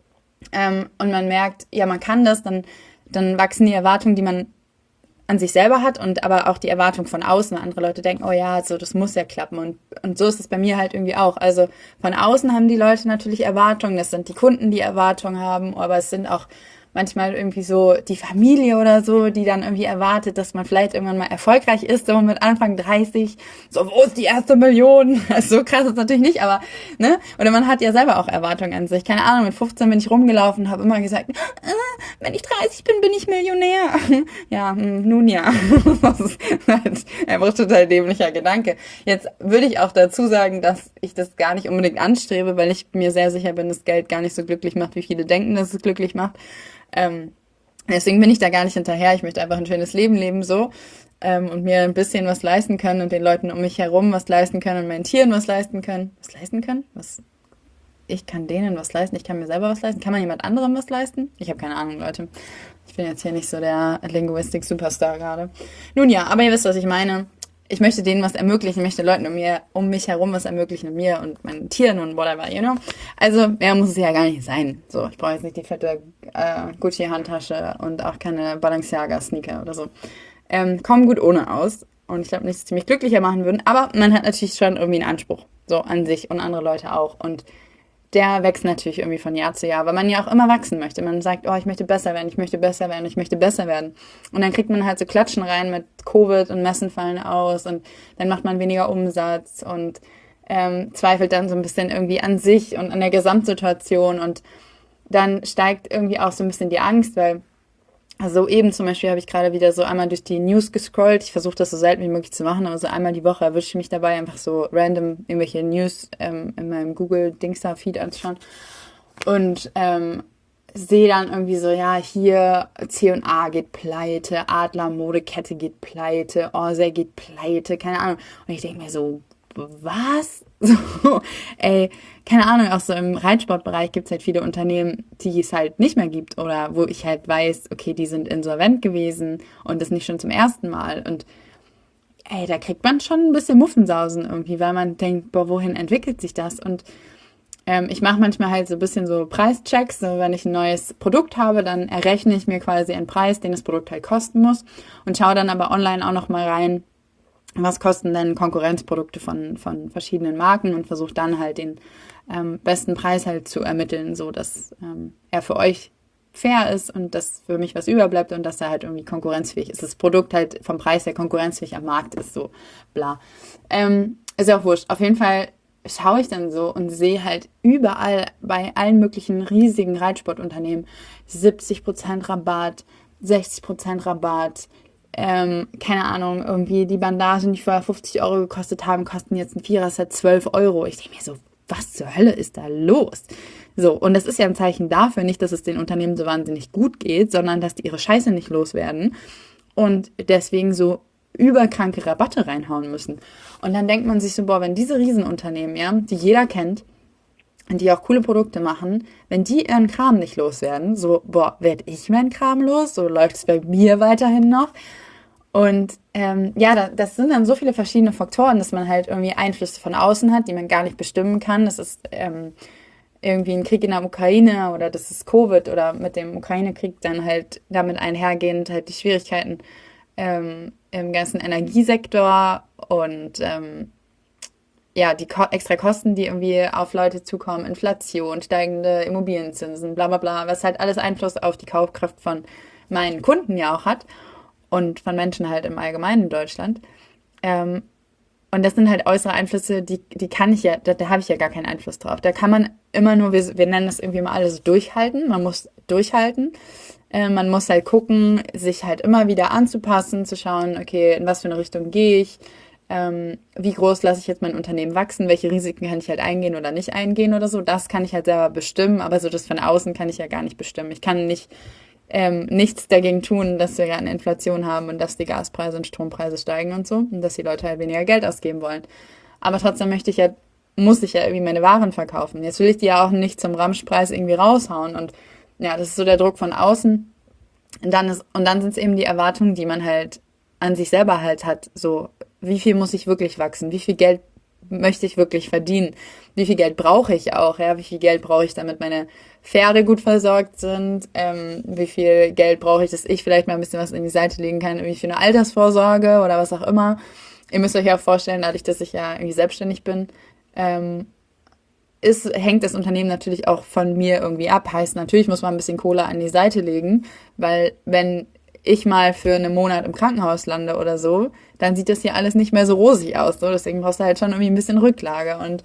ähm, und man merkt, ja, man kann das, dann, dann wachsen die Erwartungen, die man an sich selber hat und aber auch die Erwartung von außen. Andere Leute denken, oh ja, so das muss ja klappen und und so ist es bei mir halt irgendwie auch. Also von außen haben die Leute natürlich Erwartungen, das sind die Kunden, die Erwartungen haben, aber es sind auch manchmal irgendwie so die Familie oder so, die dann irgendwie erwartet, dass man vielleicht irgendwann mal erfolgreich ist, so mit Anfang dreißig, so, wo ist die erste Million? Also so krass ist es natürlich nicht, aber, ne? Oder man hat ja selber auch Erwartungen an sich. Keine Ahnung, mit fünfzehn bin ich rumgelaufen, habe immer gesagt, äh, wenn ich dreißig bin, bin ich Millionär. Ja, nun ja. Das ist halt einfach total dämlicher Gedanke. Jetzt würde ich auch dazu sagen, dass ich das gar nicht unbedingt anstrebe, weil ich mir sehr sicher bin, dass Geld gar nicht so glücklich macht, wie viele denken, dass es glücklich macht. Ähm, deswegen bin ich da gar nicht hinterher. Ich möchte einfach ein schönes Leben leben so ähm, und mir ein bisschen was leisten können und den Leuten um mich herum was leisten können und meinen Tieren was leisten können. Was leisten können? Was? Ich kann denen was leisten, ich kann mir selber was leisten. Kann man jemand anderem was leisten? Ich habe keine Ahnung, Leute. Ich bin jetzt hier nicht so der Linguistik-Superstar gerade. Nun ja, aber ihr wisst, was ich meine. Ich möchte denen was ermöglichen, ich möchte Leuten um, mir, um mich herum was ermöglichen, mir und meinen Tieren und whatever, you know. Also, mehr muss es ja gar nicht sein. So, ich brauche jetzt nicht die fette äh, Gucci-Handtasche und auch keine Balenciaga-Sneaker oder so. Ähm, kommen gut ohne aus. Und ich glaube nicht, dass sie mich glücklicher machen würden. Aber man hat natürlich schon irgendwie einen Anspruch. So, an sich und andere Leute auch. Und der wächst natürlich irgendwie von Jahr zu Jahr, weil man ja auch immer wachsen möchte. Man sagt, oh, ich möchte besser werden, ich möchte besser werden, ich möchte besser werden. Und dann kriegt man halt so Klatschen rein mit Covid und Messen fallen aus und dann macht man weniger Umsatz und ähm, zweifelt dann so ein bisschen irgendwie an sich und an der Gesamtsituation und dann steigt irgendwie auch so ein bisschen die Angst, weil also eben zum Beispiel habe ich gerade wieder so einmal durch die News gescrollt. Ich versuche das so selten wie möglich zu machen, aber so einmal die Woche erwische ich mich dabei, einfach so random irgendwelche News ähm, in meinem Google-Dingster-Feed anzuschauen. Und ähm, sehe dann irgendwie so, ja, hier C und A geht pleite, Adler Modekette geht pleite, Orsay geht pleite, keine Ahnung. Und ich denke mir so, was? So, ey, keine Ahnung, auch so im Reitsportbereich gibt es halt viele Unternehmen, die es halt nicht mehr gibt oder wo ich halt weiß, okay, die sind insolvent gewesen und das nicht schon zum ersten Mal und ey, da kriegt man schon ein bisschen Muffensausen irgendwie, weil man denkt, boah, wohin entwickelt sich das? Und ähm, ich mache manchmal halt so ein bisschen so Preischecks, so wenn ich ein neues Produkt habe, dann errechne ich mir quasi einen Preis, den das Produkt halt kosten muss und schaue dann aber online auch noch mal rein, was kosten denn Konkurrenzprodukte von, von verschiedenen Marken und versucht dann halt den ähm, besten Preis halt zu ermitteln, so dass ähm, er für euch fair ist und dass für mich was überbleibt und dass er halt irgendwie konkurrenzfähig ist. Das Produkt halt vom Preis her konkurrenzfähig am Markt ist, so bla. Ähm, ist ja auch wurscht. Auf jeden Fall schaue ich dann so und sehe halt überall bei allen möglichen riesigen Reitsportunternehmen siebzig Prozent Rabatt, sechzig Prozent Rabatt, Ähm, keine Ahnung, irgendwie die Bandagen, die vorher fünfzig Euro gekostet haben, kosten jetzt ein Vierer-Set zwölf Euro. Ich denke mir so, was zur Hölle ist da los? So, und das ist ja ein Zeichen dafür, nicht, dass es den Unternehmen so wahnsinnig gut geht, sondern dass die ihre Scheiße nicht loswerden und deswegen so überkranke Rabatte reinhauen müssen. Und dann denkt man sich so, boah, wenn diese Riesenunternehmen, ja, die jeder kennt, die auch coole Produkte machen, wenn die ihren Kram nicht loswerden, so, boah, werd ich meinen Kram los? So läuft es bei mir weiterhin noch. Und ähm, ja, da, das sind dann so viele verschiedene Faktoren, dass man halt irgendwie Einflüsse von außen hat, die man gar nicht bestimmen kann. Das ist ähm, irgendwie ein Krieg in der Ukraine oder das ist Covid oder mit dem Ukraine-Krieg dann halt damit einhergehend halt die Schwierigkeiten ähm, im ganzen Energiesektor und ähm, ja, die Ko extra Kosten, die irgendwie auf Leute zukommen, Inflation, steigende Immobilienzinsen, bla bla bla, was halt alles Einfluss auf die Kaufkraft von meinen Kunden ja auch hat und von Menschen halt im Allgemeinen in Deutschland. Ähm, und das sind halt äußere Einflüsse, die, die kann ich ja, da, da habe ich ja gar keinen Einfluss drauf. Da kann man immer nur, wir, wir nennen das irgendwie mal alles durchhalten. Man muss durchhalten. Äh, man muss halt gucken, sich halt immer wieder anzupassen, zu schauen, okay, in was für eine Richtung gehe ich, ähm, wie groß lasse ich jetzt mein Unternehmen wachsen, welche Risiken kann ich halt eingehen oder nicht eingehen oder so. Das kann ich halt selber bestimmen, aber so das von außen kann ich ja gar nicht bestimmen. Ich kann nicht ähm, nichts dagegen tun, dass wir eine Inflation haben und dass die Gaspreise und Strompreise steigen und so und dass die Leute halt weniger Geld ausgeben wollen. Aber trotzdem möchte ich ja, muss ich ja irgendwie meine Waren verkaufen. Jetzt will ich die ja auch nicht zum Ramschpreis irgendwie raushauen und ja, das ist so der Druck von außen. Und dann ist, und dann sind es eben die Erwartungen, die man halt an sich selber halt hat. So, wie viel muss ich wirklich wachsen? Wie viel Geld möchte ich wirklich verdienen? Wie viel Geld brauche ich auch? Ja, wie viel Geld brauche ich, damit meine Pferde gut versorgt sind? Ähm, wie viel Geld brauche ich, dass ich vielleicht mal ein bisschen was in die Seite legen kann? Irgendwie für eine Altersvorsorge oder was auch immer. Ihr müsst euch ja auch vorstellen, dadurch, dass ich ja irgendwie selbstständig bin, ähm, ist, hängt das Unternehmen natürlich auch von mir irgendwie ab. Heißt, natürlich muss man ein bisschen Kohle an die Seite legen, weil wenn ich mal für einen Monat im Krankenhaus lande oder so, dann sieht das hier alles nicht mehr so rosig aus. So. Deswegen brauchst du halt schon irgendwie ein bisschen Rücklage. Und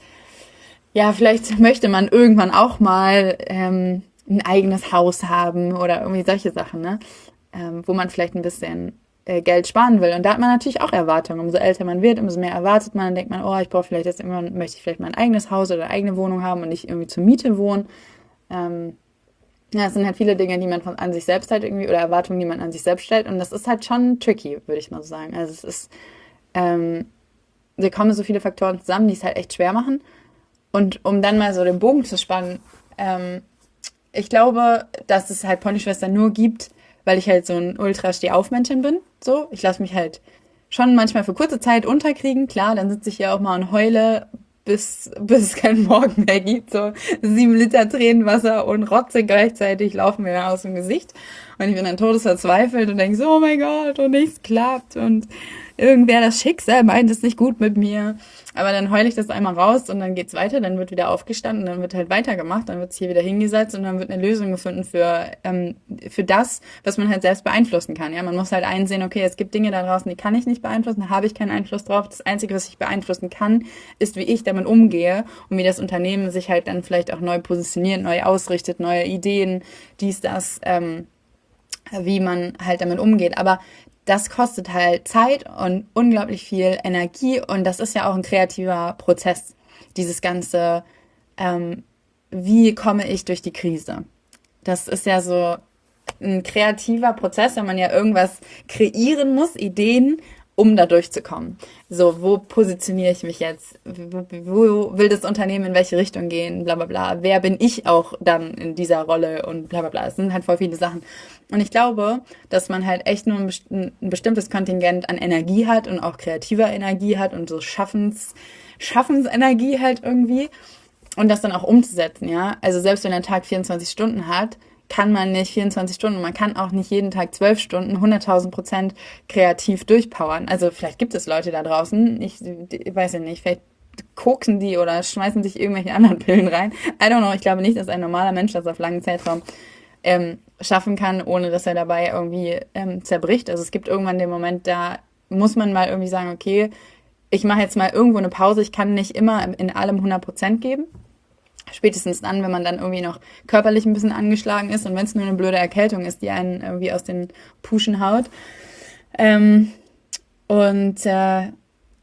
ja, vielleicht möchte man irgendwann auch mal ähm, ein eigenes Haus haben oder irgendwie solche Sachen, ne? Ähm, wo man vielleicht ein bisschen äh, Geld sparen will. Und da hat man natürlich auch Erwartungen. Umso älter man wird, umso mehr erwartet man. Dann denkt man, oh, ich brauche vielleicht jetzt irgendwann, möchte ich vielleicht mal ein eigenes Haus oder eine eigene Wohnung haben und nicht irgendwie zur Miete wohnen. Ähm, ja, es sind halt viele Dinge, die man von, an sich selbst halt irgendwie, oder Erwartungen, die man an sich selbst stellt. Und das ist halt schon tricky, würde ich mal so sagen. Also es ist, ähm, da kommen so viele Faktoren zusammen, die es halt echt schwer machen. Und um dann mal so den Bogen zu spannen, ähm, ich glaube, dass es halt Ponyschwester nur gibt, weil ich halt so ein Ultra-Steh-auf-Männchen bin. So, ich lasse mich halt schon manchmal für kurze Zeit unterkriegen. Klar, dann sitze ich hier auch mal und heule, bis, bis es keinen Morgen mehr gibt. So sieben Liter Tränenwasser und Rotze gleichzeitig laufen mir aus dem Gesicht. Und ich bin dann todesverzweifelt und denke so, oh mein Gott, und nichts klappt. Und irgendwer, das Schicksal meint es nicht gut mit mir. Aber dann heule ich das einmal raus und dann geht's weiter, dann wird wieder aufgestanden, dann wird halt weitergemacht, dann wird es hier wieder hingesetzt und dann wird eine Lösung gefunden für, ähm, für das, was man halt selbst beeinflussen kann. Ja, man muss halt einsehen, okay, es gibt Dinge da draußen, die kann ich nicht beeinflussen, da habe ich keinen Einfluss drauf. Das Einzige, was ich beeinflussen kann, ist, wie ich damit umgehe und wie das Unternehmen sich halt dann vielleicht auch neu positioniert, neu ausrichtet, neue Ideen, dies, das, ähm, wie man halt damit umgeht. Aber das kostet halt Zeit und unglaublich viel Energie und das ist ja auch ein kreativer Prozess, dieses ganze, ähm, wie komme ich durch die Krise? Das ist ja so ein kreativer Prozess, wenn man ja irgendwas kreieren muss, Ideen, um da durchzukommen. So, wo positioniere ich mich jetzt? Wo, wo will das Unternehmen in welche Richtung gehen? Bla bla bla. Wer bin ich auch dann in dieser Rolle? Und bla bla bla. Es sind halt voll viele Sachen. Und ich glaube, dass man halt echt nur ein, best ein bestimmtes Kontingent an Energie hat und auch kreativer Energie hat und so Schaffens, Schaffensenergie halt irgendwie. Und das dann auch umzusetzen, ja. Also selbst wenn ein Tag vierundzwanzig Stunden hat, kann man nicht vierundzwanzig Stunden, man kann auch nicht jeden Tag zwölf Stunden, hunderttausend Prozent kreativ durchpowern. Also vielleicht gibt es Leute da draußen, ich, ich weiß ja nicht, vielleicht koksen die oder schmeißen sich irgendwelche anderen Pillen rein. I don't know, ich glaube nicht, dass ein normaler Mensch das auf langen Zeitraum ähm, schaffen kann, ohne dass er dabei irgendwie ähm, zerbricht. Also es gibt irgendwann den Moment, da muss man mal irgendwie sagen, okay, ich mache jetzt mal irgendwo eine Pause, ich kann nicht immer in allem hundert Prozent geben. Spätestens dann, wenn man dann irgendwie noch körperlich ein bisschen angeschlagen ist und wenn es nur eine blöde Erkältung ist, die einen irgendwie aus den Puschen haut. Ähm, und äh,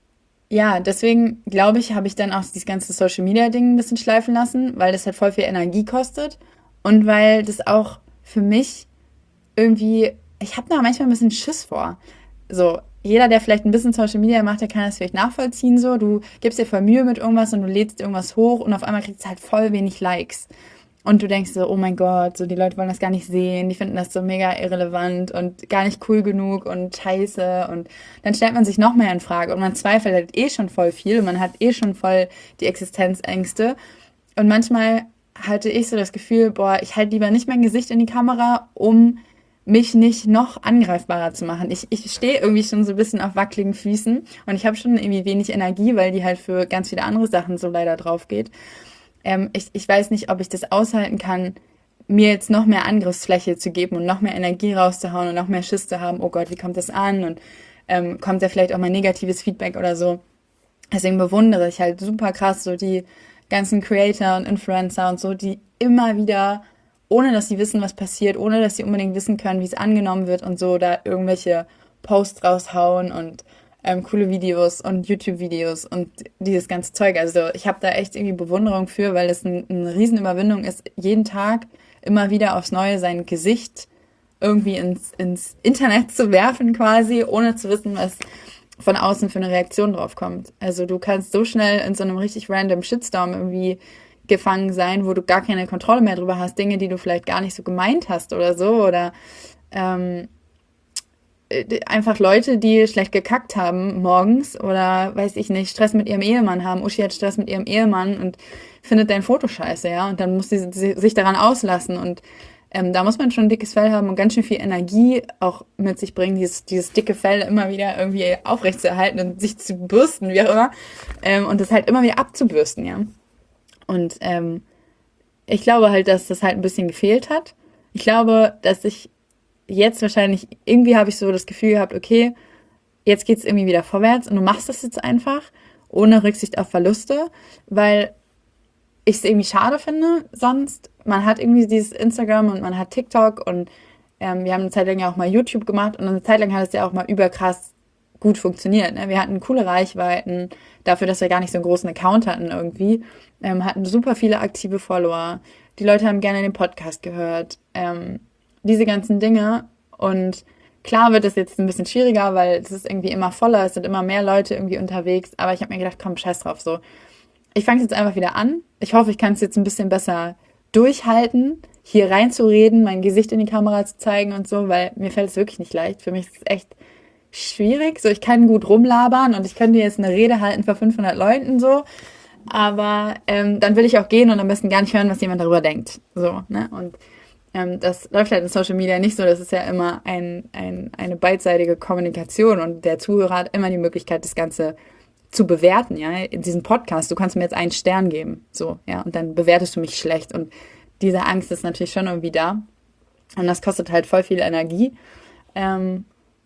ja, deswegen glaube ich, habe ich dann auch dieses ganze Social Media Ding ein bisschen schleifen lassen, weil das halt voll viel Energie kostet und weil das auch für mich irgendwie, ich habe da manchmal ein bisschen Schiss vor. So, jeder, der vielleicht ein bisschen Social Media macht, der kann das vielleicht nachvollziehen so. Du gibst dir voll Mühe mit irgendwas und du lädst irgendwas hoch und auf einmal kriegst du halt voll wenig Likes. Und du denkst so, oh mein Gott, so die Leute wollen das gar nicht sehen, die finden das so mega irrelevant und gar nicht cool genug und scheiße. Und dann stellt man sich noch mehr in Frage und man zweifelt halt eh schon voll viel und man hat eh schon voll die Existenzängste. Und manchmal hatte ich so das Gefühl, boah, ich halte lieber nicht mein Gesicht in die Kamera, um mich nicht noch angreifbarer zu machen. Ich, ich stehe irgendwie schon so ein bisschen auf wackeligen Füßen und ich habe schon irgendwie wenig Energie, weil die halt für ganz viele andere Sachen so leider drauf geht. Ähm, ich, ich weiß nicht, ob ich das aushalten kann, mir jetzt noch mehr Angriffsfläche zu geben und noch mehr Energie rauszuhauen und noch mehr Schiss zu haben, oh Gott, wie kommt das an? Und ähm, kommt da vielleicht auch mal negatives Feedback oder so. Deswegen bewundere ich halt super krass so die ganzen Creator und Influencer und so, die immer wieder, ohne dass sie wissen, was passiert, ohne dass sie unbedingt wissen können, wie es angenommen wird und so, da irgendwelche Posts raushauen und ähm, coole Videos und YouTube-Videos und dieses ganze Zeug. Also ich habe da echt irgendwie Bewunderung für, weil es ein, eine Riesenüberwindung ist, jeden Tag immer wieder aufs Neue sein Gesicht irgendwie ins, ins Internet zu werfen quasi, ohne zu wissen, was von außen für eine Reaktion drauf kommt. Also du kannst so schnell in so einem richtig random Shitstorm irgendwie gefangen sein, wo du gar keine Kontrolle mehr drüber hast, Dinge, die du vielleicht gar nicht so gemeint hast oder so, oder ähm, einfach Leute, die schlecht gekackt haben morgens oder, weiß ich nicht, Stress mit ihrem Ehemann haben. Uschi hat Stress mit ihrem Ehemann und findet dein Foto scheiße, ja, und dann muss sie sich daran auslassen und ähm, da muss man schon ein dickes Fell haben und ganz schön viel Energie auch mit sich bringen, dieses, dieses dicke Fell immer wieder irgendwie aufrechtzuerhalten und sich zu bürsten, wie auch immer, ähm, und das halt immer wieder abzubürsten, ja. Und ähm, ich glaube halt, dass das halt ein bisschen gefehlt hat. Ich glaube, dass ich jetzt wahrscheinlich, irgendwie habe ich so das Gefühl gehabt, okay, jetzt geht's irgendwie wieder vorwärts und du machst das jetzt einfach, ohne Rücksicht auf Verluste, weil ich es irgendwie schade finde sonst. Man hat irgendwie dieses Instagram und man hat TikTok und ähm, wir haben eine Zeit lang ja auch mal YouTube gemacht und eine Zeit lang hat es ja auch mal überkrass gut funktioniert. Ne? Wir hatten coole Reichweiten dafür, dass wir gar nicht so einen großen Account hatten irgendwie, ähm, hatten super viele aktive Follower. Die Leute haben gerne den Podcast gehört. Ähm, diese ganzen Dinge. Und klar wird es jetzt ein bisschen schwieriger, weil es ist irgendwie immer voller, es sind immer mehr Leute irgendwie unterwegs. Aber ich habe mir gedacht, komm, scheiß drauf so. Ich fange jetzt einfach wieder an. Ich hoffe, ich kann es jetzt ein bisschen besser durchhalten, hier reinzureden, mein Gesicht in die Kamera zu zeigen und so, weil mir fällt es wirklich nicht leicht. Für mich ist es echt schwierig. So, ich kann gut rumlabern und ich könnte jetzt eine Rede halten vor fünfhundert Leuten so. Aber ähm, dann will ich auch gehen und am besten gar nicht hören, was jemand darüber denkt. So, ne? Und ähm, das läuft halt in Social Media nicht so. Das ist ja immer ein, ein, eine beidseitige Kommunikation und der Zuhörer hat immer die Möglichkeit, das Ganze zu bewerten, ja, in diesem Podcast. Du kannst mir jetzt einen Stern geben, so, ja, und dann bewertest du mich schlecht. Und diese Angst ist natürlich schon irgendwie da. Und das kostet halt voll viel Energie. Ähm,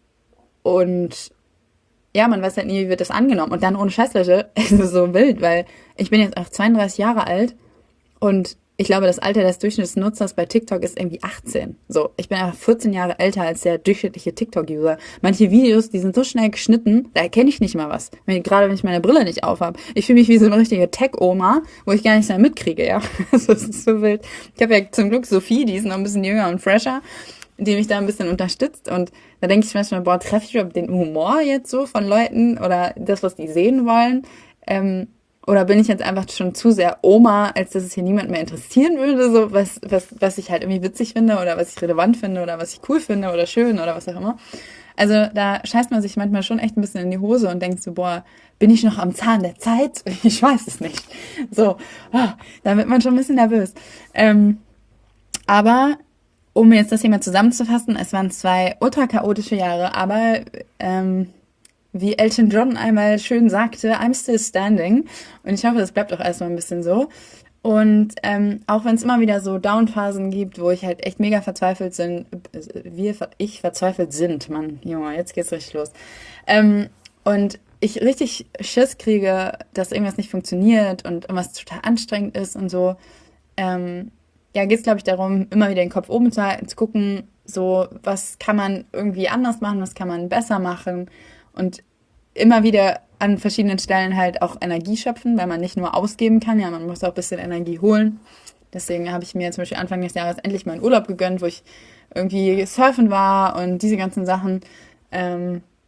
und ja, man weiß halt nie, wie wird das angenommen. Und dann ohne Scheiß, Leute, es ist so wild, weil ich bin jetzt auch zweiunddreißig Jahre alt und ich glaube, das Alter des Durchschnittsnutzers bei TikTok ist irgendwie achtzehn. So, ich bin einfach vierzehn Jahre älter als der durchschnittliche TikTok-User. Manche Videos, die sind so schnell geschnitten, da erkenne ich nicht mal was. Wenn, gerade wenn ich meine Brille nicht aufhab. Ich fühle mich wie so eine richtige Tech-Oma, wo ich gar nichts mehr mitkriege, ja. Das ist so wild. Ich habe ja zum Glück Sophie, die ist noch ein bisschen jünger und fresher, die mich da ein bisschen unterstützt. Und da denke ich manchmal, boah, treffe ich überhaupt den Humor jetzt so von Leuten oder das, was die sehen wollen? Ähm, Oder bin ich jetzt einfach schon zu sehr Oma, als dass es hier niemand mehr interessieren würde, so was, was, was ich halt irgendwie witzig finde oder was ich relevant finde oder was ich cool finde oder schön oder was auch immer. Also da scheißt man sich manchmal schon echt ein bisschen in die Hose und denkt so, boah, bin ich noch am Zahn der Zeit? Ich weiß es nicht. So, oh, da wird man schon ein bisschen nervös. Ähm, aber um jetzt das Thema zusammenzufassen, es waren zwei ultra chaotische Jahre, aber ähm, wie Elton John einmal schön sagte, I'm still standing. Und ich hoffe, das bleibt auch erstmal ein bisschen so. Und ähm, auch wenn es immer wieder so Downphasen gibt, wo ich halt echt mega verzweifelt bin, wir, ich verzweifelt sind, Mann, Junge, jetzt geht's richtig los. Ähm, und ich richtig Schiss kriege, dass irgendwas nicht funktioniert und irgendwas total anstrengend ist und so, ähm, ja, geht es, glaube ich, darum, immer wieder den Kopf oben zu halten, zu gucken, so, was kann man irgendwie anders machen, was kann man besser machen und immer wieder an verschiedenen Stellen halt auch Energie schöpfen, weil man nicht nur ausgeben kann, ja, man muss auch ein bisschen Energie holen. Deswegen habe ich mir zum Beispiel Anfang des Jahres endlich mal einen Urlaub gegönnt, wo ich irgendwie surfen war und diese ganzen Sachen. Ähm,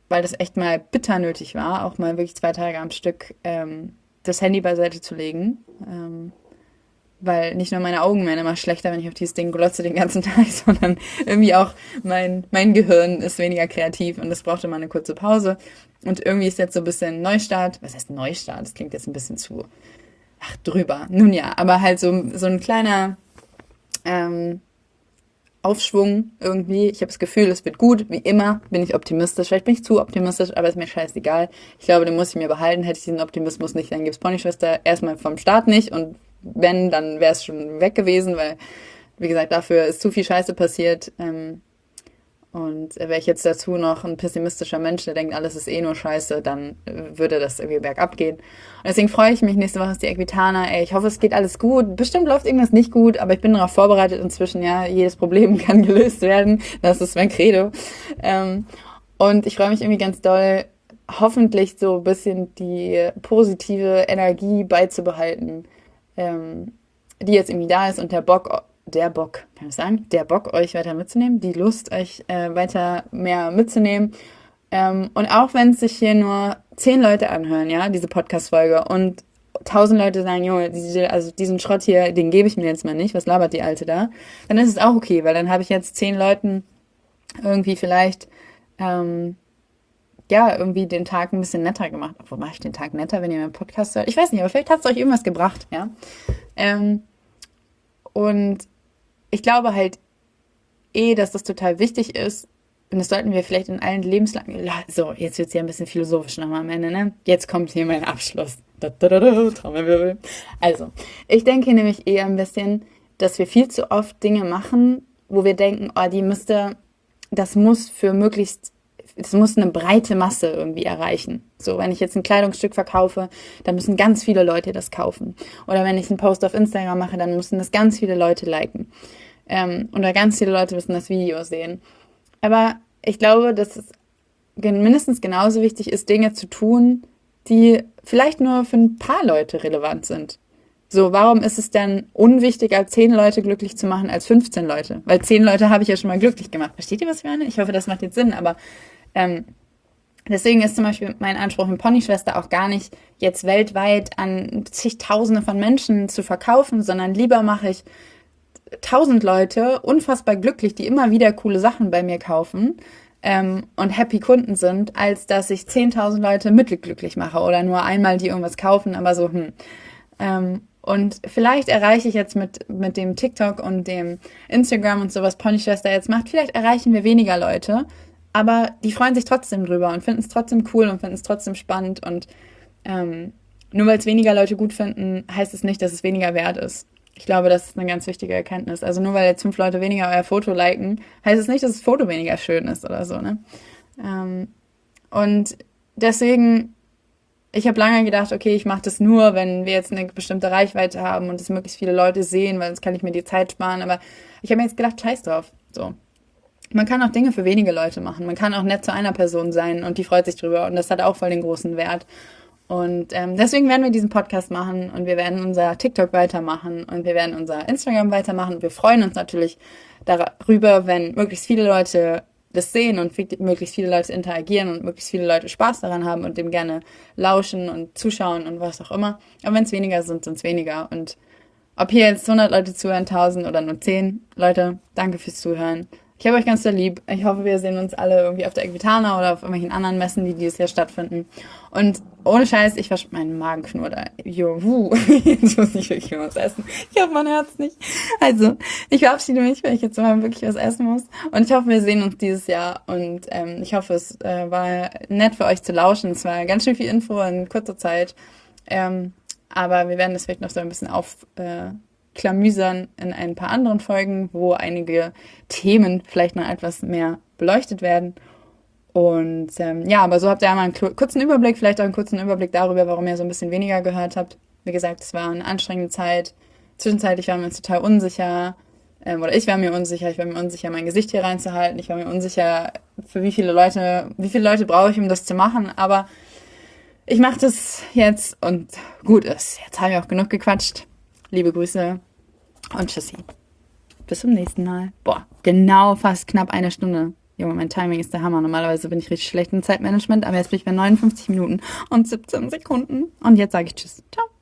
weil das echt mal bitter nötig war, auch mal wirklich zwei Tage am Stück ähm, das Handy beiseite zu legen. Ähm, weil nicht nur meine Augen werden immer schlechter, wenn ich auf dieses Ding glotze den ganzen Tag, sondern irgendwie auch mein, mein Gehirn ist weniger kreativ und das brauchte mal eine kurze Pause. Und irgendwie ist jetzt so ein bisschen Neustart. Was heißt Neustart? Das klingt jetzt ein bisschen zu, ach, drüber. Nun ja, aber halt so, so ein kleiner ähm, Aufschwung irgendwie. Ich habe das Gefühl, es wird gut. Wie immer bin ich optimistisch. Vielleicht bin ich zu optimistisch, aber ist mir scheißegal. Ich glaube, den muss ich mir behalten. Hätte ich diesen Optimismus nicht, dann gibt's Ponyschwester erstmal vom Start nicht. Und wenn, dann wäre es schon weg gewesen, weil, wie gesagt, dafür ist zu viel Scheiße passiert. Ähm, und wäre ich jetzt dazu noch ein pessimistischer Mensch, der denkt, alles ist eh nur Scheiße, dann äh, würde das irgendwie bergab gehen. Und deswegen freue ich mich, nächste Woche ist die Equitana. Ey, ich hoffe, es geht alles gut. Bestimmt läuft irgendwas nicht gut, aber ich bin darauf vorbereitet inzwischen, ja, jedes Problem kann gelöst werden. Das ist mein Credo. Ähm, und ich freue mich irgendwie ganz doll, hoffentlich so ein bisschen die positive Energie beizubehalten, ähm, die jetzt irgendwie da ist und der Bock, der Bock, kann ich sagen, der Bock, euch weiter mitzunehmen, die Lust, euch äh, weiter mehr mitzunehmen. Ähm, und auch wenn es sich hier nur zehn Leute anhören, ja, diese Podcast-Folge und tausend Leute sagen, Junge, diese, also diesen Schrott hier, den gebe ich mir jetzt mal nicht, was labert die Alte da? Dann ist es auch okay, weil dann habe ich jetzt zehn Leuten irgendwie vielleicht, ähm, ja, irgendwie den Tag ein bisschen netter gemacht. Obwohl mache ich den Tag netter, wenn ihr meinen Podcast hört? Ich weiß nicht, aber vielleicht hat es euch irgendwas gebracht, ja. Ähm, und ich glaube halt eh, dass das total wichtig ist. Und das sollten wir vielleicht in allen Lebenslagen. So, jetzt wird es ja ein bisschen philosophisch nochmal am Ende, ne? Jetzt kommt hier mein Abschluss. Da, da, da, da, Trommelwirbel. Also, ich denke nämlich eher ein bisschen, dass wir viel zu oft Dinge machen, wo wir denken, oh, die müsste, das muss für möglichst, es muss eine breite Masse irgendwie erreichen. So, wenn ich jetzt ein Kleidungsstück verkaufe, dann müssen ganz viele Leute das kaufen. Oder wenn ich einen Post auf Instagram mache, dann müssen das ganz viele Leute liken. Ähm, oder ganz viele Leute müssen das Video sehen. Aber ich glaube, dass es mindestens genauso wichtig ist, Dinge zu tun, die vielleicht nur für ein paar Leute relevant sind. So, warum ist es denn unwichtiger, zehn Leute glücklich zu machen als fünfzehn Leute? Weil zehn Leute habe ich ja schon mal glücklich gemacht. Versteht ihr, was ich meine? Ich hoffe, das macht jetzt Sinn, aber ähm, deswegen ist zum Beispiel mein Anspruch in Ponyschwester auch gar nicht, jetzt weltweit an zigtausende von Menschen zu verkaufen, sondern lieber mache ich tausend Leute unfassbar glücklich, die immer wieder coole Sachen bei mir kaufen ähm, und happy Kunden sind, als dass ich zehntausend Leute mittelglücklich mache oder nur einmal die irgendwas kaufen, aber so, hm. Ähm, und vielleicht erreiche ich jetzt mit, mit dem TikTok und dem Instagram und sowas Ponyschwester jetzt macht, vielleicht erreichen wir weniger Leute, aber die freuen sich trotzdem drüber und finden es trotzdem cool und finden es trotzdem spannend und ähm, nur weil es weniger Leute gut finden, heißt es nicht, dass es weniger wert ist. Ich glaube, das ist eine ganz wichtige Erkenntnis. Also nur weil jetzt fünf Leute weniger euer Foto liken, heißt es nicht, dass das Foto weniger schön ist oder so, ne? Ähm, und deswegen, ich habe lange gedacht, okay, ich mache das nur, wenn wir jetzt eine bestimmte Reichweite haben und es möglichst viele Leute sehen, weil sonst kann ich mir die Zeit sparen. Aber ich habe mir jetzt gedacht, scheiß drauf. So. Man kann auch Dinge für wenige Leute machen. Man kann auch nett zu einer Person sein und die freut sich drüber und das hat auch voll den großen Wert. Und ähm, deswegen werden wir diesen Podcast machen und wir werden unser TikTok weitermachen und wir werden unser Instagram weitermachen. Wir freuen uns natürlich darüber, wenn möglichst viele Leute das sehen und möglichst viele Leute interagieren und möglichst viele Leute Spaß daran haben und dem gerne lauschen und zuschauen und was auch immer. Aber wenn es weniger sind, sind es weniger. Und ob hier jetzt hundert Leute zuhören, tausend oder nur zehn Leute, danke fürs Zuhören. Ich habe euch ganz sehr lieb. Ich hoffe, wir sehen uns alle irgendwie auf der Equitana oder auf irgendwelchen anderen Messen, die dieses Jahr stattfinden. Und ohne Scheiß, ich verstehe meinen Magen knurrt. Jo, wuh. Jetzt muss ich wirklich was essen. Ich hoffe, man hört es nicht. Also, ich verabschiede mich, weil ich jetzt mal wirklich was essen muss. Und ich hoffe, wir sehen uns dieses Jahr. Und ähm, ich hoffe, es äh, war nett für euch zu lauschen. Es war ganz schön viel Info in kurzer Zeit. Ähm, aber wir werden das vielleicht noch so ein bisschen auf... Äh, klamüsern in ein paar anderen Folgen, wo einige Themen vielleicht noch etwas mehr beleuchtet werden. Und ähm, ja, aber so habt ihr einmal einen kurzen Überblick, vielleicht auch einen kurzen Überblick darüber, warum ihr so ein bisschen weniger gehört habt. Wie gesagt, es war eine anstrengende Zeit. Zwischenzeitlich waren wir uns total unsicher. Ähm, oder ich war mir unsicher. Ich war mir unsicher, mein Gesicht hier reinzuhalten. Ich war mir unsicher, für wie viele Leute, wie viele Leute brauche ich, um das zu machen. Aber ich mache das jetzt und gut ist. Jetzt habe ich auch genug gequatscht. Liebe Grüße und tschüssi. Bis zum nächsten Mal. Boah, genau fast knapp eine Stunde. Junge, mein Timing ist der Hammer. Normalerweise bin ich richtig schlecht im Zeitmanagement, aber jetzt bin ich bei neunundfünfzig Minuten und siebzehn Sekunden. Und jetzt sage ich Tschüss. Ciao.